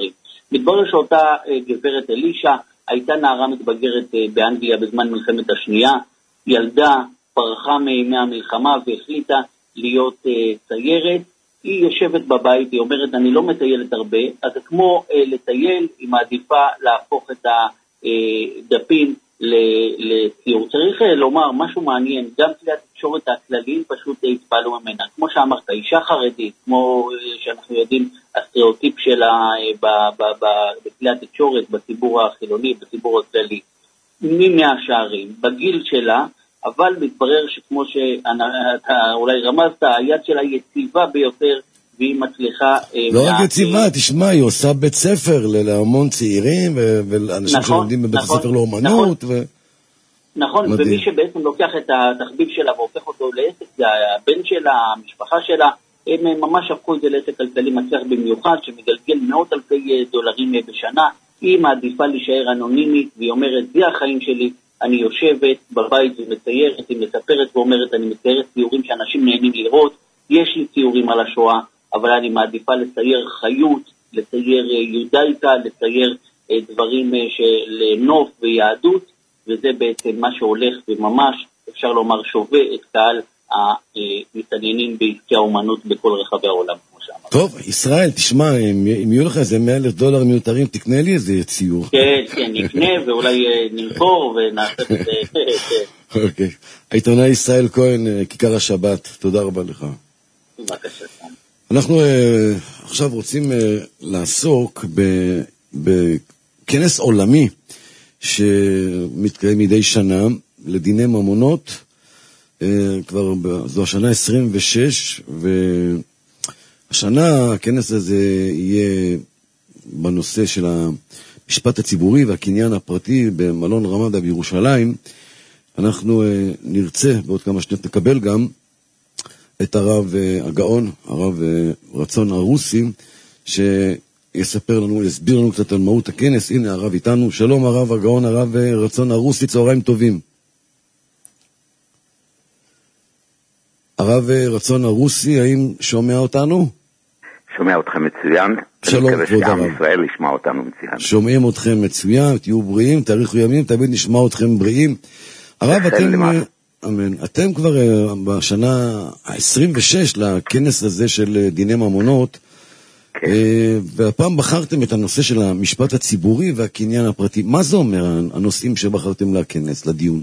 מתברר שאותה גברת אלישה הייתה נערה מתבגרת באנגליה בזמן מלחמת השנייה, ילדה, פרחה מימי המלחמה והחליטה להיות ציירת. היא יושבת בבית, היא אומרת, אני לא מטיילת הרבה, אז כמו לטייל, היא מעדיפה להפוך את הדפים לציור. צריך לומר משהו מעניין, גם כלי התקשורת הכלליים פשוט התפעלו ממנה. כמו שאמרת, אישה חרדית, כמו שאנחנו יודעים, הסטריאוטיפ שלה בכלי התקשורת, בציבור החילוני, בציבור הכללי, ממאה שערים, בגיל שלה, אבל מתברר שכמו שאתה אולי רמזת, היד שלה יציבה ביותר, והיא מצליחה... לא רק יציבה, תשמע, היא עושה בית ספר להמון צעירים, ואנשים שלומדים בבית הספר לאומנות. נכון, ומי שבעצם לוקח את התחביב שלה והופך אותו לעסק, זה הבן שלה, המשפחה שלה, הם ממש הפכו את זה לעסק כלכלי מצליח במיוחד, שמגלגל מאות אלפי דולרים בשנה. היא מעדיפה להישאר אנונימית, והיא אומרת, זה החיים שלי, אני יושבת בבית ומציירת, היא מספרת ואומרת, אני מציירת ציורים שאנשים נהנים לראות, יש לי ציורים על השואה, אבל אני מעדיפה לצייר חיות, לצייר יודאיקה, לצייר דברים של נוף ויהדות, וזה בעצם מה שהולך וממש, אפשר לומר, שווה את קהל המתעניינים בעסקי האומנות בכל רחבי העולם, כמו שאמר. טוב, ישראל, תשמע, אם יהיו לך איזה מאה אלף דולר מיותרים, תקנה לי איזה ציור. כן, כן, נקנה ואולי נמכור ונעשה את זה. אוקיי. העיתונאי ישראל כהן, כיכר השבת, תודה רבה לך. בבקשה. אנחנו עכשיו רוצים לעסוק בכנס עולמי שמתקיים מדי שנה לדיני ממונות, כבר זו השנה עשרים ושש, והשנה הכנס הזה יהיה בנושא של המשפט הציבורי והקניין הפרטי במלון רמדה בירושלים. אנחנו נרצה בעוד כמה שניות נקבל גם את הרב הגאון, הרב רצון הרוסי, שיספר לנו, יסביר לנו קצת על מהות הכנס. הנה הרב איתנו. שלום הרב הגאון, הרב רצון הרוסי, צהריים טובים. הרב רצון הרוסי, האם שומע אותנו? שומע אתכם מצוין. שלום כבוד הרב. שעם ישראל ישמע אותנו מצוין. שומעים אתכם מצוין, תהיו בריאים, תאריכו ימים, תמיד נשמע אתכם בריאים. הרב, אתם... אמן. אתם כבר בשנה ה-עשרים ושש לכנס הזה של דיני ממונות, כן. והפעם בחרתם את הנושא של המשפט הציבורי והקניין הפרטי. מה זה אומר הנושאים שבחרתם לכנס, לדיון?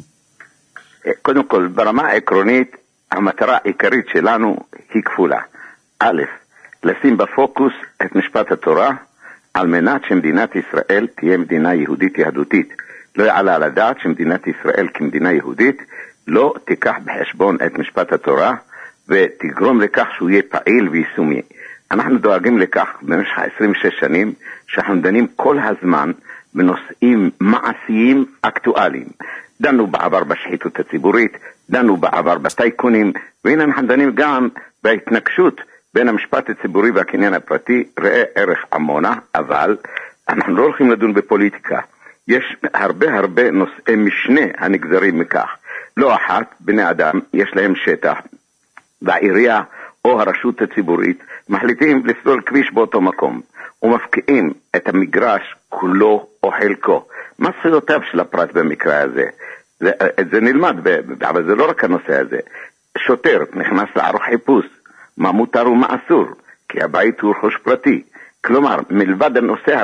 קודם כל, ברמה העקרונית, המטרה העיקרית שלנו היא כפולה. א', לשים בפוקוס את משפט התורה, על מנת שמדינת ישראל תהיה מדינה יהודית יהדותית. לא יעלה על הדעת שמדינת ישראל כמדינה יהודית, לא תיקח בחשבון את משפט התורה ותגרום לכך שהוא יהיה פעיל ויישומי. אנחנו דואגים לכך במשך עשרים ושש שנים שאנחנו דנים כל הזמן בנושאים מעשיים אקטואליים. דנו בעבר בשחיתות הציבורית, דנו בעבר בטייקונים, והנה אנחנו דנים גם בהתנגשות בין המשפט הציבורי והקניין הפרטי. ראה ערך עמונה, אבל אנחנו לא הולכים לדון בפוליטיקה. יש הרבה הרבה נושאי משנה הנגזרים מכך. לא אחת, בני אדם, יש להם שטח, והעירייה או הרשות הציבורית מחליטים לסלול כביש באותו מקום, ומפקיעים את המגרש כולו או חלקו. מה זכויותיו של הפרט במקרה הזה? זה, זה נלמד, אבל זה לא רק הנושא הזה. שוטר נכנס לערוך חיפוש, מה מותר ומה אסור, כי הבית הוא רכוש פרטי. כלומר, מלבד הנושא,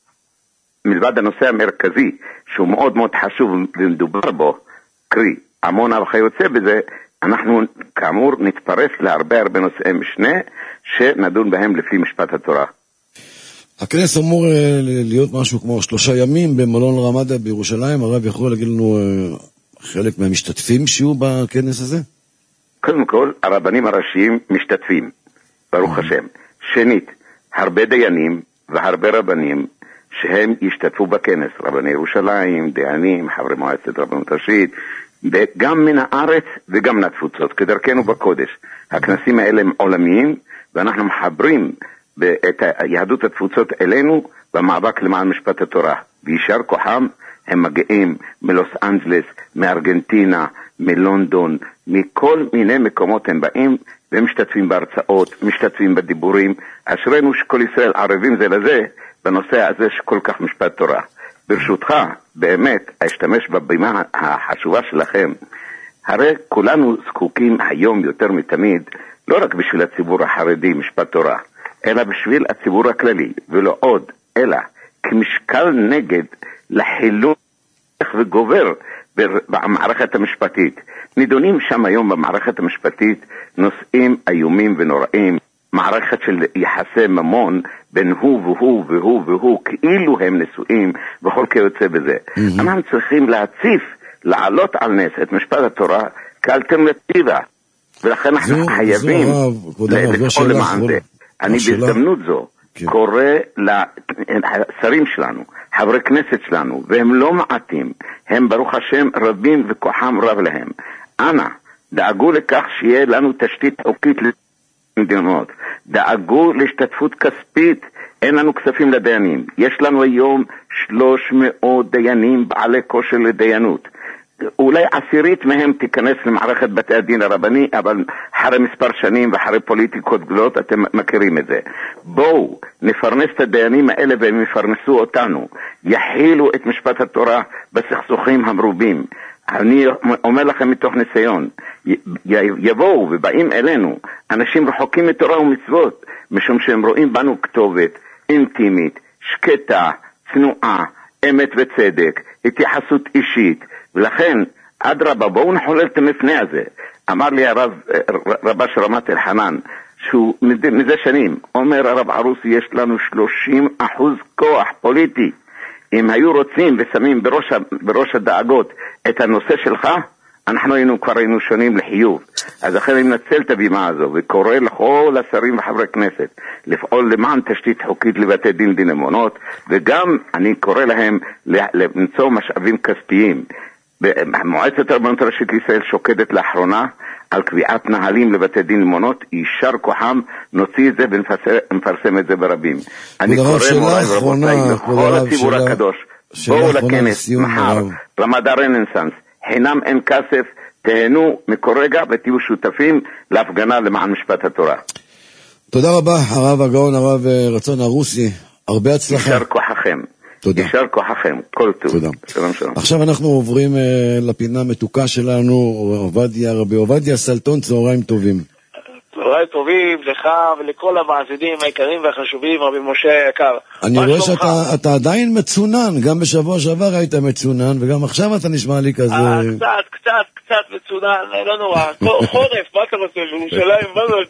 מלבד הנושא המרכזי, שהוא מאוד מאוד חשוב ומדובר בו, קרי, עמונה וכיוצא בזה, אנחנו כאמור נתפרס להרבה הרבה נושאי משנה שנדון בהם לפי משפט התורה. הכנס אמור להיות משהו כמו שלושה ימים במלון רמדה בירושלים. הרב יכול להגיד לנו חלק מהמשתתפים שיהיו בכנס הזה? קודם כל, הרבנים הראשיים משתתפים, ברוך השם. שנית, הרבה דיינים והרבה רבנים שהם ישתתפו בכנס, רבני ירושלים, דיינים, חברי מועצת רבנות ראשית, גם מן הארץ וגם מהתפוצות, כדרכנו בקודש. הכנסים האלה הם עולמיים, ואנחנו מחברים את יהדות התפוצות אלינו במאבק למען משפט התורה. וישר כוחם הם מגיעים מלוס אנג'לס, מארגנטינה, מלונדון, מכל מיני מקומות הם באים, והם משתתפים בהרצאות, משתתפים בדיבורים. אשרינו שכל ישראל ערבים זה לזה, בנושא הזה שכל כך משפט תורה. ברשותך, באמת, אשתמש בבימה החשובה שלכם. הרי כולנו זקוקים היום יותר מתמיד, לא רק בשביל הציבור החרדי, משפט תורה, אלא בשביל הציבור הכללי, ולא עוד, אלא כמשקל נגד לחילוק וגובר במערכת המשפטית. נידונים שם היום במערכת המשפטית נושאים איומים ונוראים, מערכת של יחסי ממון בין הוא והוא והוא והוא, כאילו הם נשואים וכל כיוצא בזה. Mm-hmm. אנחנו צריכים להציף, לעלות על נס את משפט התורה כאלטרנטיבה, ולכן אנחנו זו, חייבים זו לפעול למען זה. אני בהזדמנות זו כן. קורא לשרים שלנו, חברי כנסת שלנו, והם לא מעטים, הם ברוך השם רבים וכוחם רב להם. אנא, דאגו לכך שיהיה לנו תשתית חוקית למדינות, דאגו להשתתפות כספית, אין לנו כספים לדיינים, יש לנו היום שלוש מאות דיינים בעלי כושר לדיינות, אולי עשירית מהם תיכנס למערכת בתי הדין הרבני, אבל אחרי מספר שנים ואחרי פוליטיקות גדולות אתם מכירים את זה. בואו נפרנס את הדיינים האלה והם יפרנסו אותנו, יחילו את משפט התורה בסכסוכים המרובים. אני אומר לכם מתוך ניסיון, יבואו ובאים אלינו אנשים רחוקים מתורה ומצוות, משום שהם רואים בנו כתובת אינטימית, שקטה, צנועה, אמת וצדק, התייחסות אישית, ולכן עד רבה בואו נחולל את המפנה הזה. אמר לי הרב, רבה של רמת אלחנן, שהוא מזה שנים אומר הרב ערוסי, יש לנו שלושים אחוז כוח פוליטי, אם היו רוצים ושמים בראש, בראש הדאגות את הנושא שלך, אנחנו היינו כבר היינו שונים לחיוב. אז אחרי אני מנצל את הבימה הזו וקורא לכל השרים וחברי כנסת לפעול למען תשתית חוקית לבתי דין דין אמונות, וגם אני קורא להם למצוא משאבים כספיים. מועצת הרבנות הראשית לישראל שוקדת לאחרונה על קביעת נהלים לבתי דין אמונות, יישר כוחם, נוציא את זה ונפרסם את זה ברבים. אני קורא מוריי ורבותיי לכל הציבור הקדוש, בואו לכנס מחר, רמדאן רנסנס, חינם אין כסף, תהנו מכל רגע ותהיו שותפים להפגנה למען משפט התורה. תודה רבה הרב הגאון, הרב רצון ערוסי, הרבה הצלחה. יישר כוחכם. תודה. יישר כוחכם, כל טוב. תודה. שלום שלום. עכשיו אנחנו עוברים uh, לפינה מתוקה שלנו, עובדיה, רבי עובדיה סלטון, צהריים טובים. צהריים טובים לך ולכל המאזינים היקרים והחשובים, רבי משה היקר. אני רואה שאתה אתה עדיין מצונן, גם בשבוע שעבר היית מצונן, וגם עכשיו אתה נשמע לי כזה... 아, קצת, קצת, קצת מצונן, לא נורא. חורף, מה אתה רוצה? בירושלים, מה זאת?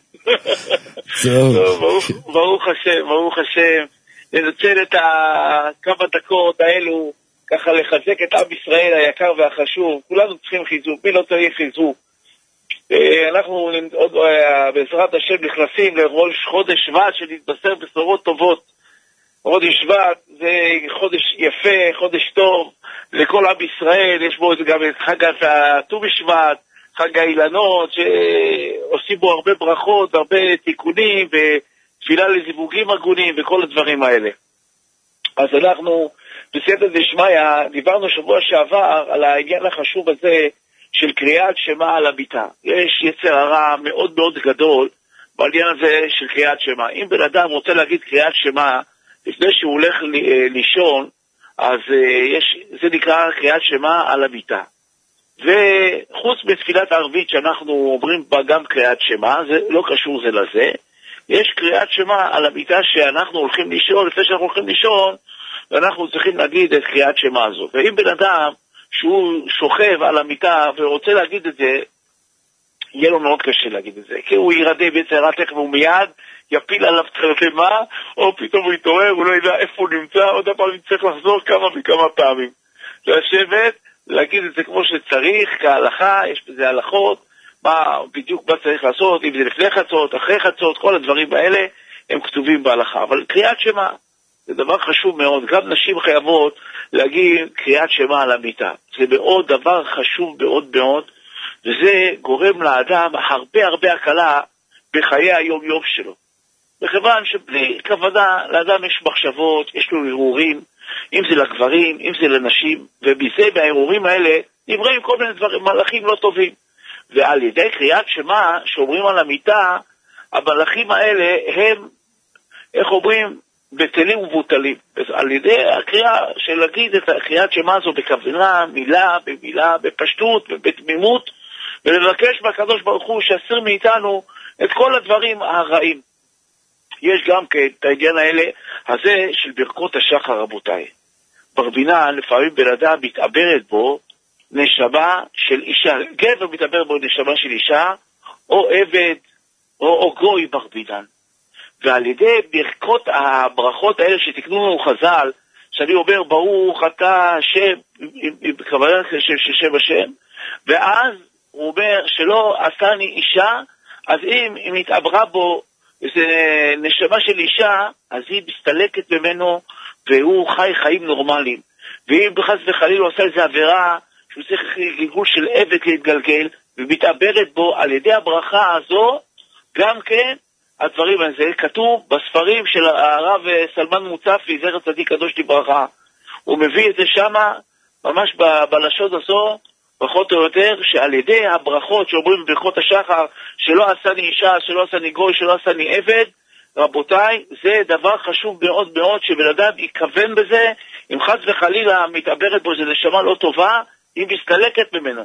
ברוך השם, ברוך השם. לנצל את כמה דקות האלו, ככה לחזק את עם ישראל היקר והחשוב. כולנו צריכים חיזוק, מי לא צריך חיזוק? אנחנו עוד בעזרת השם נכנסים לראש חודש שבט שנתבשר בשורות טובות. חודש שבט זה חודש יפה, חודש טוב לכל עם ישראל. יש בו גם את חג הט"ו בשבט, חג האילנות, שעושים בו הרבה ברכות והרבה תיקונים ותפילה לזיווגים הגונים וכל הדברים האלה. אז אנחנו בסייעתא דשמיא דיברנו שבוע שעבר על העניין החשוב הזה של קריאת שמע על הביטה. יש יצר הרע מאוד מאוד גדול בעניין הזה של קריאת שמע. אם בן אדם רוצה להגיד קריאת שמע לפני שהוא הולך לישון, אז יש, זה נקרא קריאת שמע על הביטה. וחוץ בתפילת הערבית שאנחנו אומרים בה גם קריאת שמע, זה לא קשור זה לזה, יש קריאת שמע על הביטה שאנחנו הולכים לישון, לפני שאנחנו הולכים לישון, ואנחנו צריכים להגיד את קריאת שמע הזו. ואם בן אדם שהוא שוכב על המיטה ורוצה להגיד את זה, יהיה לו מאוד קשה להגיד את זה, כי הוא ירדה בצערת איך והוא מיד יפיל עליו תרדמה, או פתאום הוא יתעורר, הוא לא יודע איפה הוא נמצא, עוד הפעם צריך לחזור כמה וכמה פעמים. לשבת, להגיד את זה כמו שצריך, כהלכה, יש בזה הלכות, מה בדיוק מה צריך לעשות, אם זה לפני חצות, אחרי חצות, כל הדברים האלה הם כתובים בהלכה. אבל קריאת שמע זה דבר חשוב מאוד, גם נשים חייבות להגיד קריאת שמע על המיטה. זה מאוד דבר חשוב מאוד מאוד, וזה גורם לאדם הרבה הרבה הקלה בחיי היום יום שלו. מכיוון שבלי כוונה לאדם יש מחשבות, יש לו הרהורים, אם זה לגברים, אם זה לנשים, ובזה מההרהורים האלה נבראים כל מיני דברים, מלאכים לא טובים. ועל ידי קריאת שמע שאומרים על המיטה, המלאכים האלה הם, איך אומרים, בטלים ומבוטלים. על ידי הקריאה של להגיד את הקריאת שמה הזו בכוונה, מילה במילה, בפשטות ובתמימות, ולבקש מהקדוש ברוך הוא שיסיר מאיתנו את כל הדברים הרעים. יש גם כן את העניין האלה הזה של ברכות השחר, רבותיי. ברבינן לפעמים בן אדם מתעברת בו נשמה של אישה, גבר מתעבר בו נשמה של אישה, או עבד, או, או גוי ברבינן. ועל ידי ברכות הברכות האלה שתקנו לנו חז"ל, שאני אומר ברוך אתה השם, בכוונה של שם השם, ואז הוא אומר שלא עשני אישה, אז אם היא מתעברה בו איזה נשמה של אישה, אז היא מסתלקת ממנו, והוא חי חיים נורמליים. ואם בחס וחליל הוא עושה איזו עבירה, שהוא צריך גלגול של עבד להתגלגל, ומתעברת בו על ידי הברכה הזו, גם כן, הדברים הזה כתוב בספרים של הרב סלמן מוצפי, זכר צדיק קדוש לברכה. הוא מביא את זה שמה, ממש בלשון הזו, פחות או יותר, שעל ידי הברכות שאומרים בברכות השחר, שלא עשני אישה, שלא עשני גוי, שלא עשני עבד, רבותיי, זה דבר חשוב מאוד מאוד, שבן אדם יכוון בזה, אם חס וחלילה מתעברת בו, זה נשמה לא טובה, היא מסתלקת ממנו.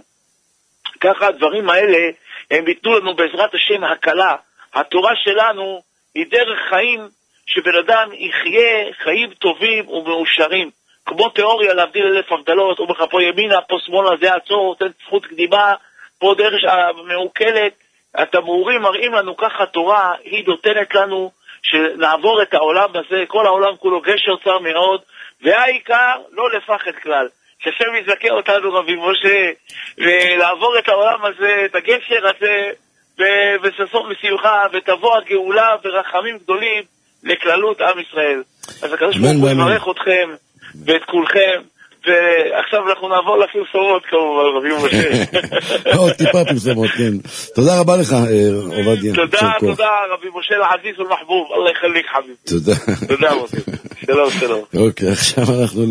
ככה הדברים האלה, הם ייתנו לנו בעזרת השם הקלה. התורה שלנו היא דרך חיים, שבן אדם יחיה חיים טובים ומאושרים. כמו תיאוריה להבדיל אלף הבדלות, אומר לך פה ימינה, פה שמאלה, זה עצור, תן זכות קדימה, פה דרך המעוקלת, התמרורים מראים לנו ככה תורה, היא נותנת לנו שנעבור את העולם הזה, כל העולם כולו גשר צר מאוד, והעיקר לא לפחד כלל. שהשם יזכה אותנו רבי משה, ולעבור את העולם הזה, את הגשר הזה, וששום בשמחה, ותבוא הגאולה ורחמים גדולים לכללות עם ישראל. אז הקדוש ברוך הוא יברך אתכם ואת כולכם, ועכשיו אנחנו נעבור לפרסומות כמובן, רבי משה. עוד טיפה פרסומות, כן. תודה רבה לך, עובדיה. תודה, תודה, רבי משה לעזיז ולמחבוב, אללה יחליק חביב. תודה. תודה, משה. שלום, שלום. אוקיי, עכשיו אנחנו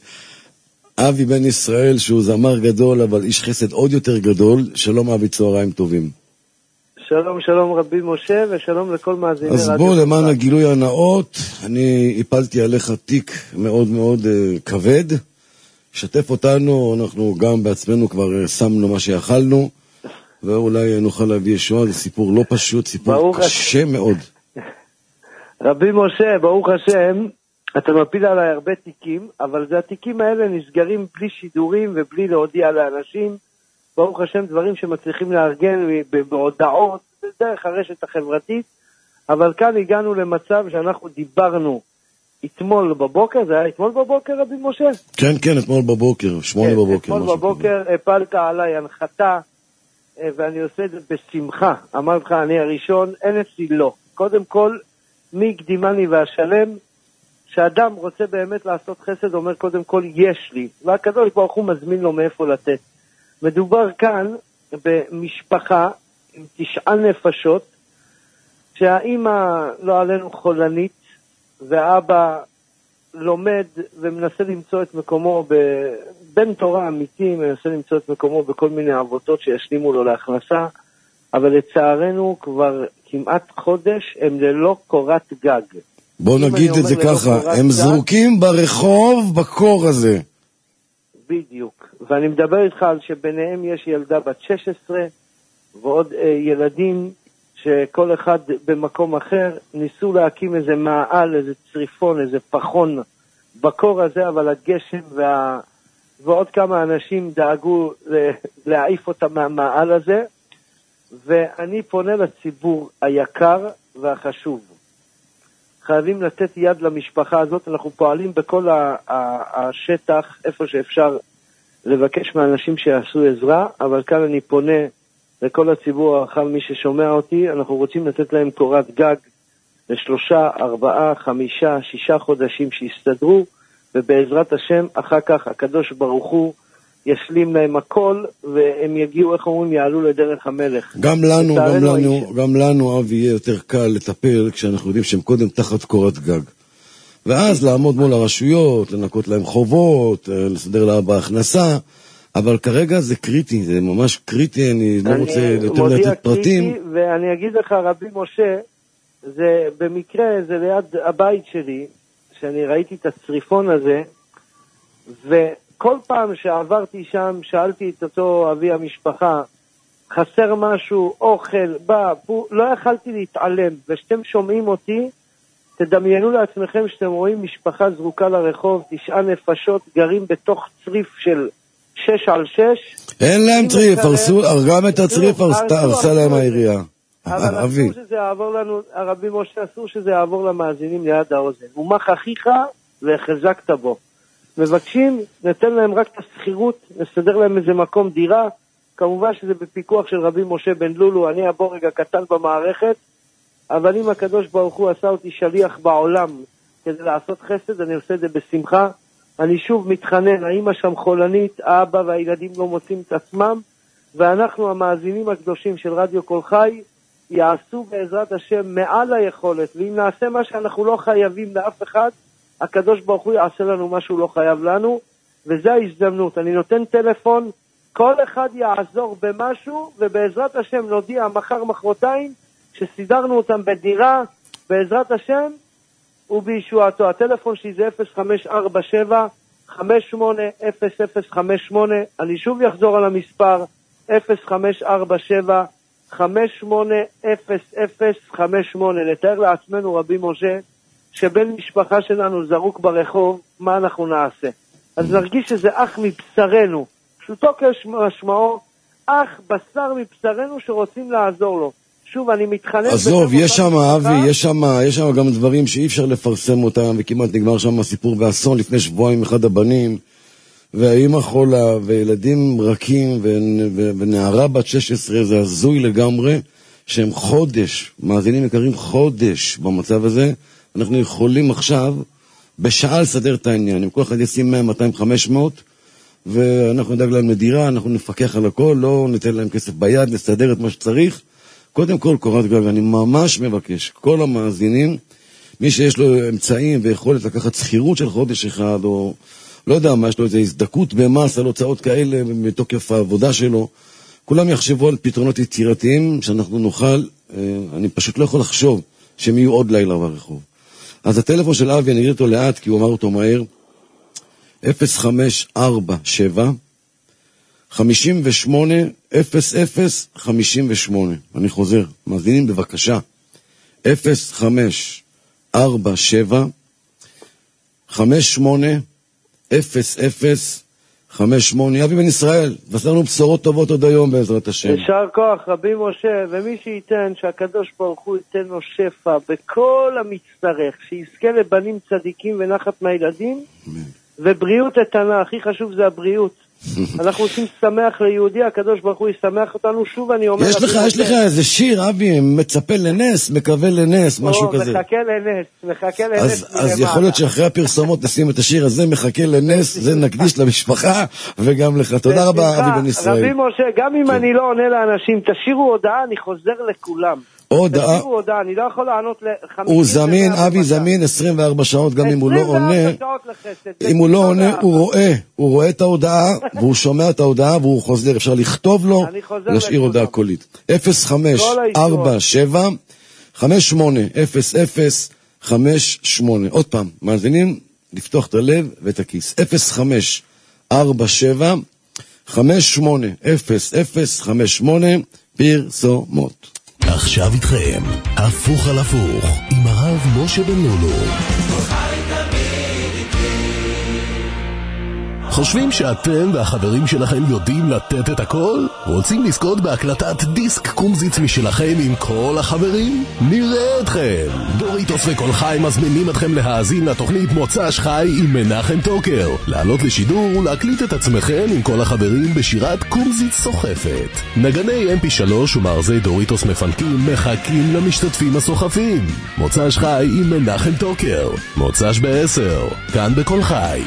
לאבי בן ישראל, שהוא זמר גדול, אבל איש חסד עוד יותר גדול. שלום אבי, צהריים טובים. שלום, שלום רבי משה, ושלום לכל מאזיני רדיו. אז בוא, למען הגילוי הנאות, אני הפלתי עליך תיק מאוד מאוד uh, כבד. שתף אותנו, אנחנו גם בעצמנו כבר uh, שמנו מה שיכלנו, ואולי נוכל להביא ישועה. זה סיפור לא פשוט, סיפור קשה הש... מאוד. רבי משה, ברוך השם, אתה מפיל עליי הרבה תיקים, אבל זה התיקים האלה נסגרים בלי שידורים ובלי להודיע לאנשים. ברוך השם, דברים שמצליחים לארגן בהודעות, דרך הרשת החברתית, אבל כאן הגענו למצב שאנחנו דיברנו אתמול בבוקר, זה היה אתמול בבוקר רבי משה? כן, כן, אתמול בבוקר, שמונה בבוקר. אתמול בבוקר הפלת עליי הנחתה, ואני עושה את זה בשמחה. אמרתי לך, אני הראשון, אין אצלי לא. קודם כל, מי קדימני והשלם, שאדם רוצה באמת לעשות חסד, אומר קודם כל, יש לי. והקדוש ברוך הוא מזמין לו מאיפה לתת. מדובר כאן במשפחה עם תשעה נפשות, שהאימא לא עלינו חולנית, והאבא לומד ומנסה למצוא את מקומו, בן תורה אמיתי, מנסה למצוא את מקומו בכל מיני עבודות שישלימו לו להכנסה, אבל לצערנו כבר כמעט חודש הם ללא קורת גג. בוא נגיד את זה ככה, הם זרוקים ברחוב בקור הזה. בדיוק, ואני מדבר איתך על שביניהם יש ילדה בת שש עשרה ועוד אה, ילדים שכל אחד במקום אחר ניסו להקים איזה מעל, איזה צריפון, איזה פחון בקור הזה, אבל הגשם וה... ועוד כמה אנשים דאגו להעיף אותם מהמעל הזה, ואני פונה לציבור היקר והחשוב. חייבים לתת יד למשפחה הזאת, אנחנו פועלים בכל השטח, איפה שאפשר לבקש מאנשים שיעשו עזרה, אבל כאן אני פונה לכל הציבור הרחב, מי ששומע אותי, אנחנו רוצים לתת להם קורת גג לשלושה, ארבעה, חמישה, שישה חודשים שיסתדרו, ובעזרת השם, אחר כך הקדוש ברוך הוא ישלים להם הכל, והם יגיעו, איך אומרים, יעלו לדרך המלך. גם לנו, גם לנו, גם לנו, אבי, יהיה יותר קל לטפל, כשאנחנו יודעים שהם קודם תחת קורת גג. ואז לעמוד מול הרשויות, לנקות להם חובות, לסדר לה בהכנסה, אבל כרגע זה קריטי, זה ממש קריטי, אני לא רוצה יותר לתת פרטים. ואני אגיד לך, רבי משה, זה במקרה, זה ליד הבית שלי, שאני ראיתי את הצריפון הזה, וכל פעם שעברתי שם, שאלתי את אותו אבי המשפחה, חסר משהו, אוכל, בא, פו, לא יכלתי להתעלם, ושאתם שומעים אותי, תדמיינו לעצמכם שאתם רואים משפחה זרוקה לרחוב, תשעה נפשות גרים בתוך צריף של שש על שש. אין להם צריף, הרסו, גם את הצריף הרסה להם העירייה. אבל אסור שזה יעבור לנו, הרבי משה, אסור שזה יעבור למאזינים ליד האוזן. ומח אחיך והחזקת בו. מבקשים, ניתן להם רק את הסחירות, נסדר להם איזה מקום דירה, כמובן שזה בפיקוח של רבי משה בן לולו, אני הבורג הקטן במערכת, אבל אם הקדוש ברוך הוא עשה אותי שליח בעולם כדי לעשות חסד, אני עושה את זה בשמחה. אני שוב מתחנן, האמא שם חולנית, האבא והילדים לא מוצאים את עצמם, ואנחנו המאזינים הקדושים של רדיו כל חי, יעשו בעזרת השם מעל היכולת, ואם נעשה מה שאנחנו לא חייבים לאף אחד, הקדוש ברוך הוא יעשה לנו מה שהוא לא חייב לנו, וזו ההזדמנות. אני נותן טלפון, כל אחד יעזור במשהו, ובעזרת השם נודיע מחר מחרתיים, שסידרנו אותם בדירה, בעזרת השם, ובישועתו. הטלפון שלי זה אפס חמש ארבע שבע חמש שמונה אפס אפס חמש שמונה, אני שוב יחזור על המספר, אפס חמש ארבע שבע חמש שמונה אפס אפס חמש שמונה. לתאר לעצמנו רבי משה, שבן משפחה שלנו זרוק ברחוב, מה אנחנו נעשה? אז נרגיש שזה אח מבשרנו, פשוטו כשמשמעו, אח בשר מבשרנו שרוצים לעזור לו. שוב, אני מתחנן... עזוב, יש שם, אבי, יש שם, יש שם גם דברים שאי אפשר לפרסם אותם, וכמעט נגמר שם הסיפור באסון לפני שבועיים אחד הבנים, והאמא חולה, וילדים רכים, ונערה בת שש עשרה, זה הזוי לגמרי, שהם חודש, מאזינים יקרים חודש במצב הזה, אנחנו יכולים עכשיו, בשעה לסדר את העניין, עם כל אחד ישים מאה, מאתיים, חמש מאות, ואנחנו נדאג להם לדירה, אנחנו נפקח על הכל, לא ניתן להם כסף ביד, נסדר את מה שצריך, קודם כל קורת גג, אני ממש מבקש, כל המאזינים, מי שיש לו אמצעים ויכולת לקחת שכירות של חודש אחד, או לא יודע מה, יש לו איזו הזדקות במס על הוצאות כאלה, מתוקף העבודה שלו, כולם יחשבו על פתרונות יצירתיים, שאנחנו נוכל, אני פשוט לא יכול לחשוב, שהם יהיו עוד לילה ברחוב. אז הטלפון של אבי, אני אגיד אותו לאט, כי הוא אמר אותו מהר, אפס חמש ארבע שבע חמישים ושמונה אפס אפס חמישים ושמונה. אני חוזר, מאזינים בבקשה, אפס חמש ארבע שבע חמש שמונה אפס אפס חמש שמונה. אבי בן ישראל, בסרנו בשורות טובות עוד היום בעזרת השם. ישר כוח רבי משה, ומי שייתן שהקדוש ברוך הוא ייתן לו שפע בכל המצטרך, שיזכה לבנים צדיקים ונחת מהילדים, ובריאות איתנה, הכי חשוב זה הבריאות. אנחנו רוצים לשמח ליהודי, הקדוש ברוך הוא ישמח אותנו. שוב אני אומר, יש לך, יש לך איזה שיר, אבי, מצפה לנס, מקווה לנס, משהו כזה. מחכה לנס, מחכה לנס. אז יכול להיות שאחרי הפרסומות נשים את השיר הזה, מחכה לנס, זה נקדיש למשפחה וגם לך. תודה רבה, אבי בן ישראל. רבי משה, גם אם אני לא עונה לאנשים, תשאירו הודעה, אני חוזר לכולם. הודעה, אני לא יכול לענות ל-חמישים. הוא זמין, אבי זמין עשרים וארבע שעות, גם אם הוא לא עונה, אם הוא לא עונה, הוא רואה, הוא רואה את ההודעה, והוא שומע את ההודעה, והוא חוזר, אפשר לכתוב לו, ולהשאיר הודעה קולית. אפס חמש ארבע שבע חמש שמונה אפס אפס חמש שמונה. עוד פעם, מאזינים, לפתוח את הלב ואת הכיס. אפס חמש ארבע שבע חמש שמונה אפס אפס חמש שמונה, פרסומות. עכשיו איתכם, הפוך על הפוך, עם הרב משה בן לולו. חושבים שאתם והחברים שלכם יודעים לתת את הכל? רוצים לזכות בהקלטת דיסק קומזיץ משלכם עם כל החברים? נראה אתכם! דוריטוס וכל חי מזמינים אתכם להאזין לתוכנית מוצ"ש חי עם מנחם טוקר, לעלות לשידור ולהקליט את עצמכם עם כל החברים בשירת קומזיץ סוחפת. נגני אם פי שלוש ומארזי דוריטוס מפנקים מחכים למשתתפים הסוחפים. מוצ"ש חי עם מנחם טוקר, מוצ"ש בעשר, כאן בכל חי.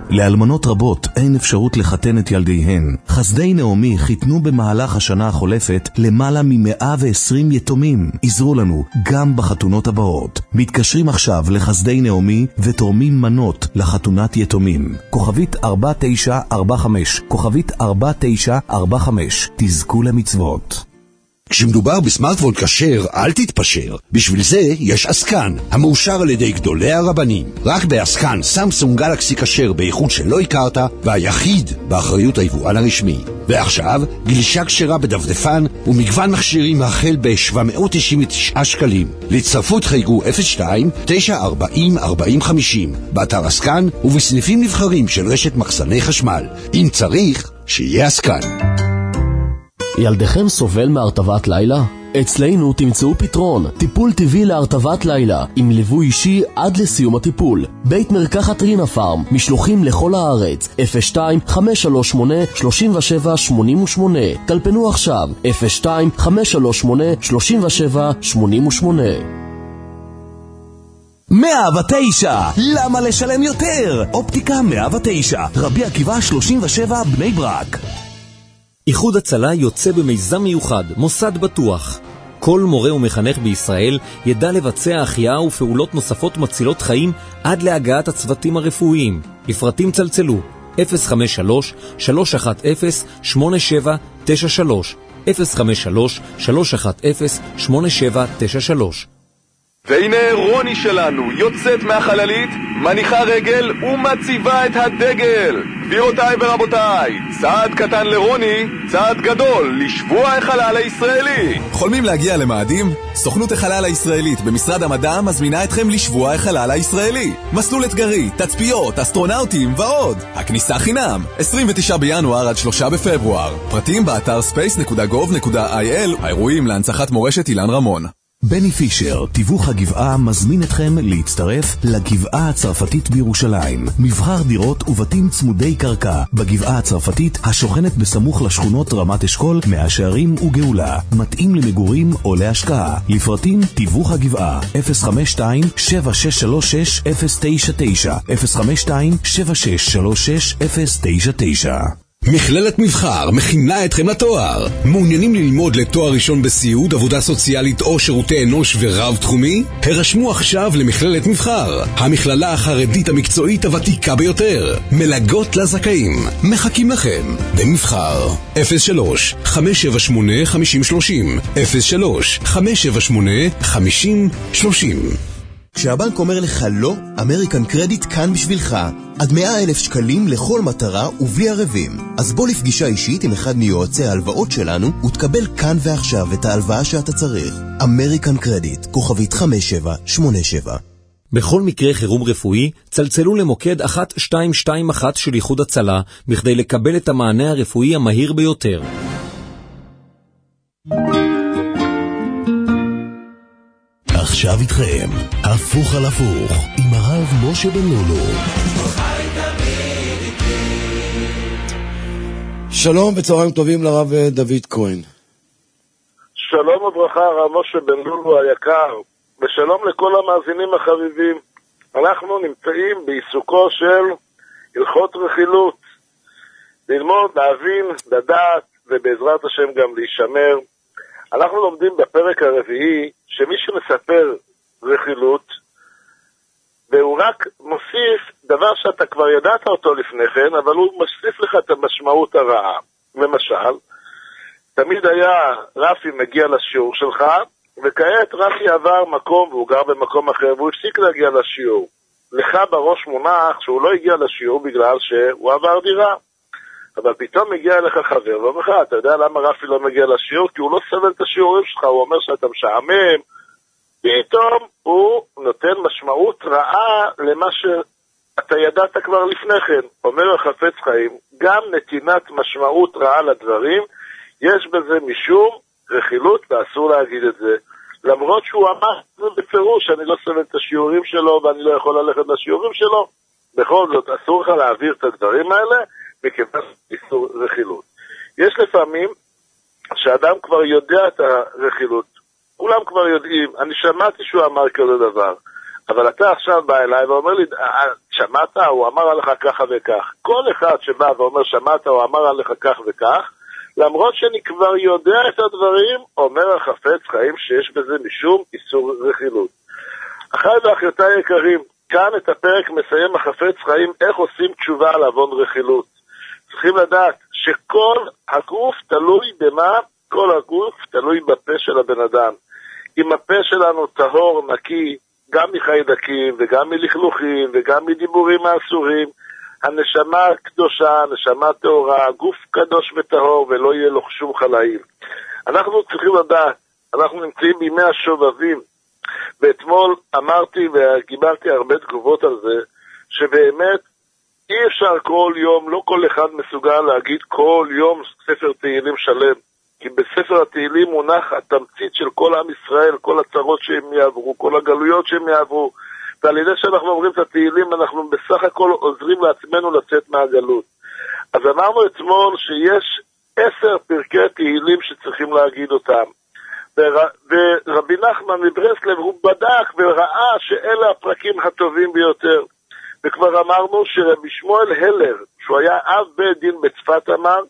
לאלמנות רבות אין אפשרות לחתן את ילדיהן. חסדי נעמי חיתנו במהלך השנה החולפת למעלה מ-מאה ועשרים יתומים. עזרו לנו גם בחתונות הבאות. מתקשרים עכשיו לחסדי נעמי ותורמים מנות לחתונת יתומים. כוכבית ארבע תשע ארבע חמש, כוכבית ארבע תשע ארבע חמש. תזכו למצוות. כשמדובר בסמארטפון כשר, אל תתפשר. בשביל זה יש אסקן, המאושר על ידי גדולי הרבנים. רק באסקן סמסונג גלקסי כשר באיכות שלא הכרת, והיחיד באחריות היבואן הרשמי. ועכשיו, גלישה כשרה בדפדפן ומגוון מכשירים החל ב-שבע מאות תשעים ותשעה שקלים. להצטרפות חייגו אפס שתיים תשע ארבעים ארבעים חמישים באתר אסקן ובסניפים נבחרים של רשת מחסני חשמל. אם צריך, שיהיה אסקן. ילדיכם סובל מהרטבת לילה? אצלנו תמצאו פתרון, טיפול טבעי להרטבת לילה, עם ליווי אישי עד לסיום הטיפול. בית מרקחת רינה פארם, משלוחים לכל הארץ, אפס שתיים חמש שלוש שמונה שלוש שבע שמונה שמונה. טלפנו עכשיו, אפס שתיים חמש שלוש שמונה שלוש שבע שמונה שמונה. מאה ותשע, למה לשלם יותר? אופטיקה מאה ותשע, רבי עקיבא שלושים ושבע, בני ברק. איחוד הצלה יוצא במיזם מיוחד, מוסד בטוח. כל מורה ומחנך בישראל ידע לבצע החייאה ופעולות נוספות מצילות חיים עד להגעת הצוותים הרפואיים. לפרטים צלצלו אפס חמש שלוש שלוש אחת אפס שמונה שבע תשע שלוש, אפס חמש שלוש שלוש אחת אפס שמונה שבע תשע שלוש. והנה רוני שלנו יוצאת מהחללית, מניחה רגל ומציבה את הדגל. גבירותיי ורבותיי, צעד קטן לרוני, צעד גדול לשבוע החלל הישראלי. חולמים להגיע למאדים? סוכנות החלל הישראלית במשרד המדע מזמינה אתכם לשבוע החלל הישראלי. מסלול אתגרי, תצפיות, אסטרונאוטים ועוד. הכניסה חינם, עשרים ותשעה בינואר עד שלושה בפברואר. פרטים באתר ספייס נקודה גוב נקודה איי אל. האירועים להנצחת מורשת אילן רמון. בני פישר, תיווך הגבעה, מזמין אתכם להצטרף לגבעה הצרפתית בירושלים. מבחר דירות ובתים צמודי קרקע בגבעה הצרפתית השוכנת בסמוך לשכונות רמת אשכול, מאה שערים וגאולה. מתאים למגורים או להשקעה. לפרטים תיווך הגבעה אפס חמש שתיים שבע שש שלוש שש אפס תשע תשע, אפס חמש שתיים שבע שש שלוש שש אפס תשע תשע. מכללת מבחר מכינה אתכם לתואר. מעוניינים ללמוד לתואר ראשון בסיעוד, עבודה סוציאלית או שירותי אנוש ורב תחומי? הרשמו עכשיו למכללת מבחר, המכללה החרדית המקצועית הוותיקה ביותר. מלגות לזכאים מחכים לכם במבחר. אפס שלוש חמש שבע שמונה חמש שלוש אפס, אפס שלוש חמש שבע שמונה חמש שלוש אפס. כשהבנק אומר לך לא, אמריקן קרדיט כאן בשבילך. עד מאה אלף שקלים לכל מטרה ובלי ערבים. אז בוא לפגישה אישית עם אחד מיועצי ההלוואות שלנו ותקבל כאן ועכשיו את ההלוואה שאתה צריך. אמריקן קרדיט, כוכבית חמש שבע שמונה שבע. בכל מקרה חירום רפואי, צלצלו למוקד אחת שתיים שתיים אחת של איחוד הצלה בכדי לקבל את המענה הרפואי המהיר ביותר. עכשיו איתכם, הפוך על הפוך, עם הרב משה בן לולו. שלום וצהריים טובים לרב דוד כהן. שלום וברכה, הרב משה בן לולו היקר, ושלום לכל המאזינים החביבים. אנחנו נמצאים בעיסוקו של הלכות רכילות. ללמוד, להבין, לדעת, ובעזרת השם גם להישמר. אנחנו לומדים בפרק הרביעי שמי שמספר רכילות והוא רק מוסיף דבר שאתה כבר ידעת אותו לפני כן, אבל הוא מוסיף לך את המשמעות הרעה. למשל, תמיד היה רפי מגיע לשיעור שלך, וכעת רפי עבר מקום והוא גר במקום אחר והוא הפסיק להגיע לשיעור. לך בראש מונח שהוא לא הגיע לשיעור בגלל שהוא עבר דירה. אבל פתאום מגיע אליך חבר ואומר לך, אתה יודע למה רפי לא מגיע לשיעור? כי הוא לא סבל את השיעורים שלך, הוא אומר שאתה משעמם. פתאום הוא נותן משמעות רעה למה שאתה ידעת כבר לפני כן. אומר החפץ חיים, גם נתינת משמעות רעה לדברים, יש בזה משום רכילות ואסור להגיד את זה. למרות שהוא אמר זה בפירוש, אני לא סבל את השיעורים שלו ואני לא יכול ללכת לשיעורים שלו. בכל זאת, אסור לך להעביר את הדברים האלה, מכיוון איסור רכילות. יש לפעמים שאדם כבר יודע את הרכילות, כולם כבר יודעים, אני שמעתי שהוא אמר כזה דבר, אבל אתה עכשיו בא אליי ואומר לי, שמעת, הוא אמר עליך ככה וכך. כל אחד שבא ואומר שמעת, הוא אמר עליך כך וכך, למרות שאני כבר יודע את הדברים, אומר החפץ חיים שיש בזה משום איסור רכילות. אחי ואחיותיי יקרים, כאן את הפרק מסיים החפץ חיים איך עושים תשובה על עוון רכילות. צריכים לדעת שכל הגוף תלוי במה? כל הגוף תלוי בפה של הבן אדם. אם הפה שלנו טהור, נקי, גם מחיידקים וגם מלכלוכים וגם מדיבורים האסורים, הנשמה קדושה, הנשמה טהורה, גוף קדוש וטהור ולא יהיה לו שום חלאים. אנחנו צריכים לדעת, אנחנו נמצאים בימי השובבים, ואתמול אמרתי וגיברתי הרבה תגובות על זה, שבאמת אי אפשר כל יום, לא כל אחד מסוגל להגיד כל יום ספר תהילים שלם, כי בספר התהילים מונח התמצית של כל עם ישראל, כל הצרות שהם יעברו, כל הגלויות שהם יעברו, ועל ידי שאנחנו אומרים את התהילים, אנחנו בסך הכל עוזרים לעצמנו לצאת מהגלות. אז אמרנו אתמול שיש עשר פרקי תהילים שצריכים להגיד אותם. ורבי נחמן מברסלב הוא בדק וראה שאלה הפרקים הטובים ביותר. וכבר אמרנו שרבי שמואל הלר, שהוא היה אב בית דין בצפת, אמר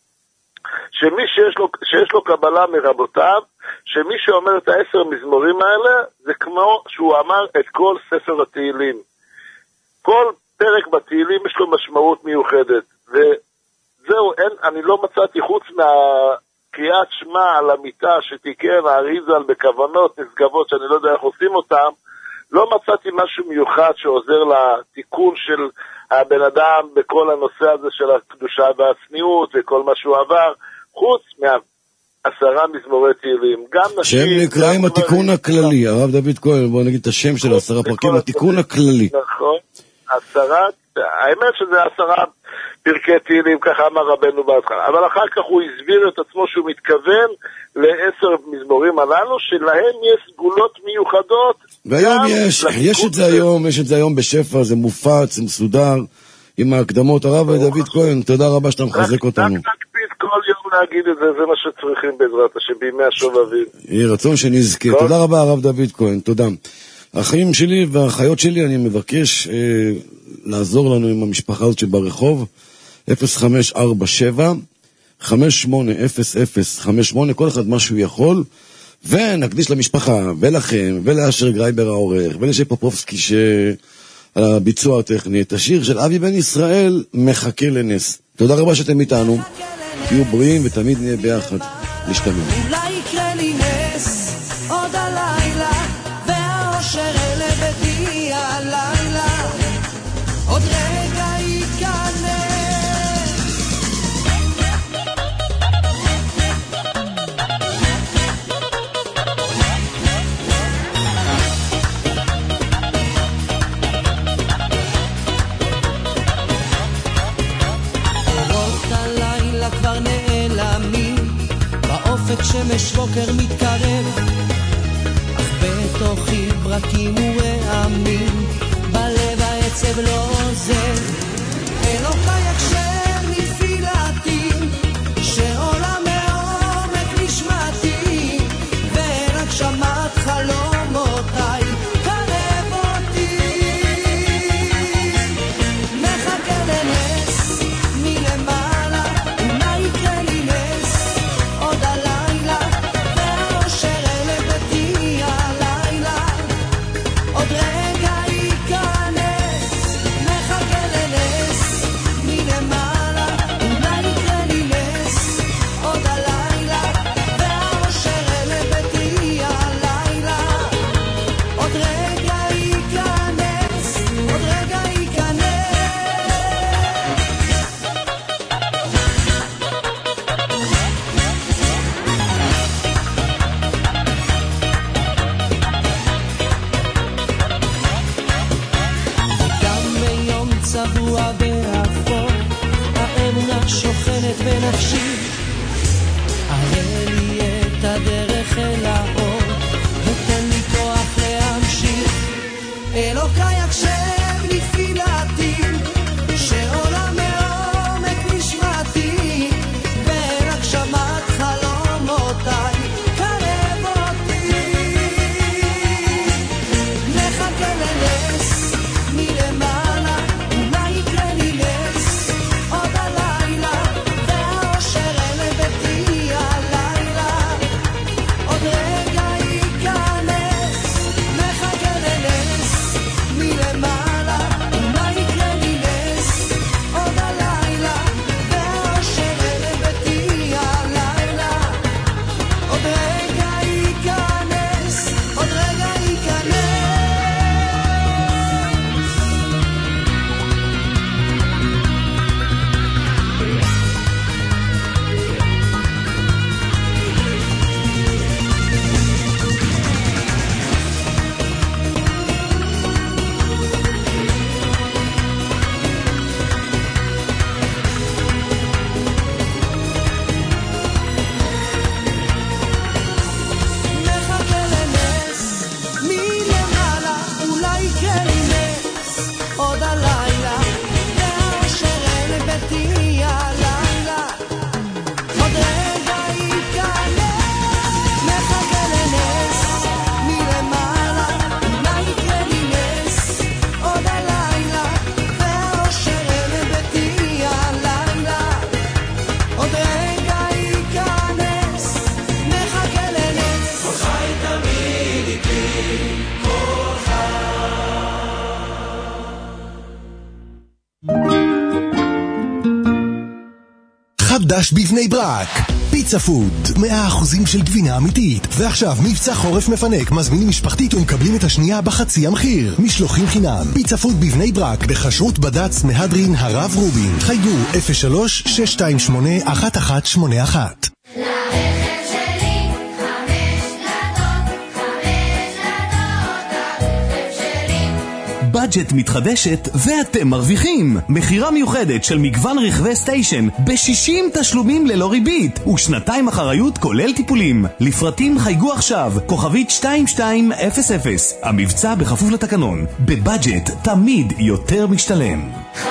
שמי שיש לו, שיש לו קבלה מרבותיו, שמי שאומר את העשר מזמורים האלה, זה כמו שהוא אמר את כל ספר התהילים. כל פרק בתהילים יש לו משמעות מיוחדת. וזהו, אין, אני לא מצאתי חוץ מהקריאת שמע על המיטה שתיקן האריזל בכוונות נשגבות, שאני לא יודע איך עושים אותם, לא מצאתי משהו מיוחד שעוזר לתיקון של הבן אדם בכל הנושא הזה של הקדושה והצניעות וכל מה שהוא עבר, חוץ מעשרה מזמורי תהילים. גם נשים... שהם נקראים התיקון הכללי, הרב דוד כהן, בוא נגיד את השם של עשרה פרקים, התיקון הכללי. נכון, עשרה, האמת שזה עשרה פרקי תהילים, ככה אמר רבנו בהתחלה, אבל אחר כך הוא הסביר את עצמו שהוא מתכוון לעשר מזמורים הללו, שלהם יש סגולות מיוחדות. והיום יש, יש את זה היום, יש את זה היום בשפע, זה מופץ, זה מסודר, עם ההקדמות. הרב דוד כהן, תודה רבה שאתה מחזק אותנו. רק נקפיד כל יום להגיד את זה, זה מה שצריכים בעזרת השם, בימי השובבים. יהי רצון שנזכה. תודה רבה הרב דוד כהן, תודה. האחים שלי והאחיות שלי, אני מבקש אה, לעזור לנו עם המשפחה הזאת שברחוב, אפס חמש ארבע שבע חמש שמונה אפס אפס חמש שמונה, כל אחד משהו יכול, ונקדיש למשפחה ולכם ולאשר גרייבר העורך ולשי פופובסקי על הביצוע הטכני, את השיר של אבי בן ישראל מחכה לנס. תודה רבה שאתם איתנו, תהיו בריאים ותמיד נהיה ביחד. נשתמע. אולי יקרה לי נס עוד הלילה, והאושר אלה ביתי הלילה, עוד רגע ייכנס. אורות הלילה כבר נעלמים, באופק שמש בוקר מתקרב, אך בתוכי ברקים ורעמים, בלב העצב לא עוזב. אלוקיי הקשר נפילתי, שעולה מעומק נשמתי, ואין הגשמת חלומותיי קרב אותי. מחכה לנס מלמעלה, אולי יקרה לי נס עוד הלילה, והאושר אלה ביתי הלילה, עוד רגע ייכנס. מחכה לנס מלמעלה, אולי יקרה לי נס עוד הלילה, והאושר אלה ביתי הלילה, עוד רגע ייכנס, עוד רגע ייכנס. גם ביום צבוע ואפור, האמונה שוכנת בנפשי, הרי לי את הדרך אל האור, ותן לי כוח להמשיך. אלוקיי הקשב נפילתי, שעולה מעומק נשמתי, ואין הגשמת חלומותיי קרב אותי. מחכה לנס חדש בבני ברק. פיצה פוד, מאה אחוזים של גבינה אמיתית. ועכשיו מבצע חורף מפנק, מזמינים משפחתית ומקבלים את השנייה בחצי המחיר. משלוחים חינם. פיצה פוד בבני ברק, בחשרות בד"ץ מהדרין הרב רובין. חייגו אפס שלוש שש שתיים שמונה אחת אחת שמונה אחת. בדג'ט מתחדשת ואתם מרוויחים. מחירה מיוחדת של מגוון רכבי סטיישן ב-שישים תשלומים ללא ריבית ושנתיים אחריות כולל טיפולים. לפרטים חייגו עכשיו כוכבית שתיים שתיים אפס אפס. המבצע בכפוף לתקנון. בבדג'ט תמיד יותר משתלם.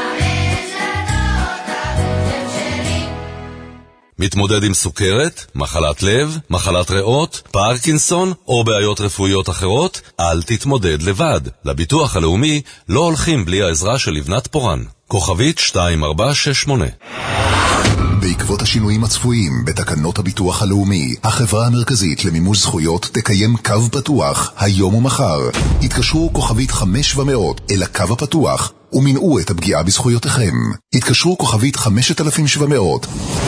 מתמודד עם סוכרת, מחלת לב, מחלת ריאות, פרקינסון או בעיות רפואיות אחרות? אל תתמודד לבד. לביטוח הלאומי לא הולכים בלי העזרה של לבנת פורן. כוכבית שתיים ארבע שש שמונה. בעקבות השינויים הצפויים בתקנות הביטוח הלאומי, החברה המרכזית למימוש זכויות תקיים קו פתוח היום ומחר. התקשרו כוכבית חמש ומאות אל הקו הפתוח ומנעו את הפגיעה בזכויותיכם. התקשרו כוכבית חמשת אלפים שבע מאות.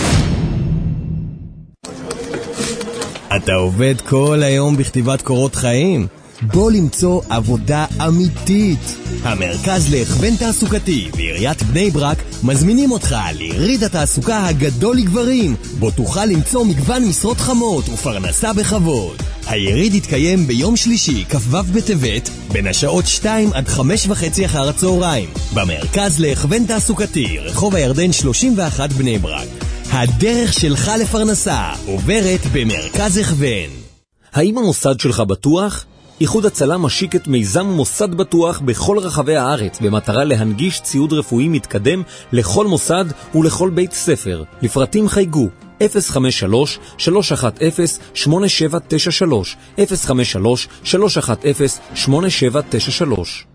אתה עובד כל היום בכתיבת קורות חיים? בוא למצוא עבודה אמיתית. המרכז להכוון תעסוקתי ועיריית בני ברק מזמינים אותך ליריד התעסוקה הגדול לגברים, בו תוכל למצוא מגוון משרות חמות ופרנסה בכבוד. היריד יתקיים ביום שלישי, כ"ו בטבת, בין השעות שתיים עד חמש וחצי אחר הצהריים, במרכז להכוון תעסוקתי, רחוב הירדן שלושים ואחת בני ברק. הדרך שלך לפרנסה עוברת במרכז הכוון. האם המוסד שלך בטוח? איחוד הצלה משיק את מיזם מוסד בטוח בכל רחבי הארץ במטרה להנגיש ציוד רפואי מתקדם לכל מוסד ולכל בית ספר. לפרטים חייגו אפס חמש שלוש שלוש אחת אפס שמונה שבע תשע שלוש אפס חמש שלוש שלוש אחת אפס שמונה שבע תשע שלוש.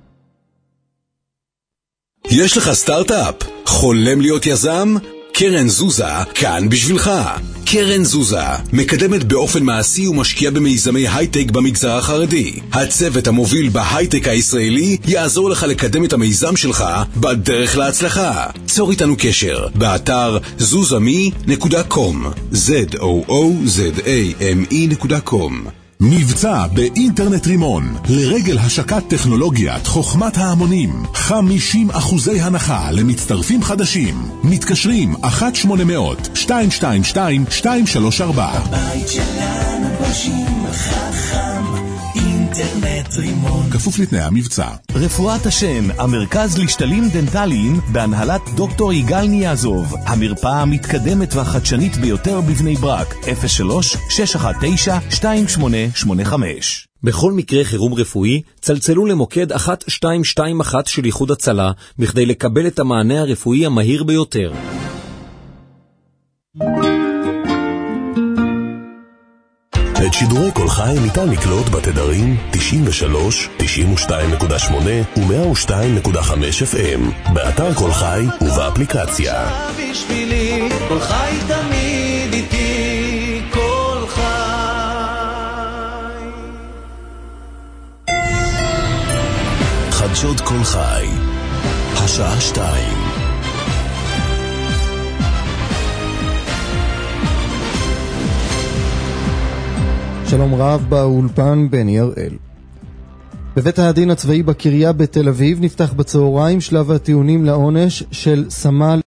יש לך סטארט-אפ? חולם להיות יזם? קרן זוזה כאן בשבילך. קרן זוזה מקדמת באופן מעשי ומשקיע במיזמי הייטק במגזר החרדי. הצוות המוביל בהייטק הישראלי יעזור לך לקדם את המיזם שלך בדרך להצלחה. צור איתנו קשר באתר זוזמי נקודה קום זד או או זד איי אם אי נקודה קום. מבצע באינטרנט רימון לרגל השקת טכנולוגיית חוכמת ההמונים. חמישים אחוזי הנחה למצטרפים חדשים. מתקשרים אחת שמונה מאות שתיים שתיים שתיים שתיים שלוש ארבע. הבית שלנו פושים חכם, אינטרנט רימון. כפוף לתנאי המבצע. רפואת השם, המרכז לשתלים דנטליים בהנהלת דוקטור יגאל ניאזוב. המרפאה המתקדמת והחדשנית ביותר בבני ברק. אפס שלוש שש אחת תשע שתיים שמונה שמונה חמש. בכל מקרה חירום רפואי, צלצלו למוקד אחת שתיים שתיים אחת של איחוד הצלה בכדי לקבל את המענה הרפואי המהיר ביותר. את שידורי כל חי ניתן לקלוט בתדרים תשעים ושלוש, תשעים ושתיים נקודה שמונה ו-מאה ושתיים נקודה חמש אף אם, באתר כל חי ובאפליקציה. בשבילי כל חי תמיד איתי, כל חי. חדשות כל חי, השעה שתיים. שלום רב, באולפן בני הראל. בבית הדין הצבאי בקריה בתל אביב נפתח בצהריים שלב הטיעונים לעונש של סמל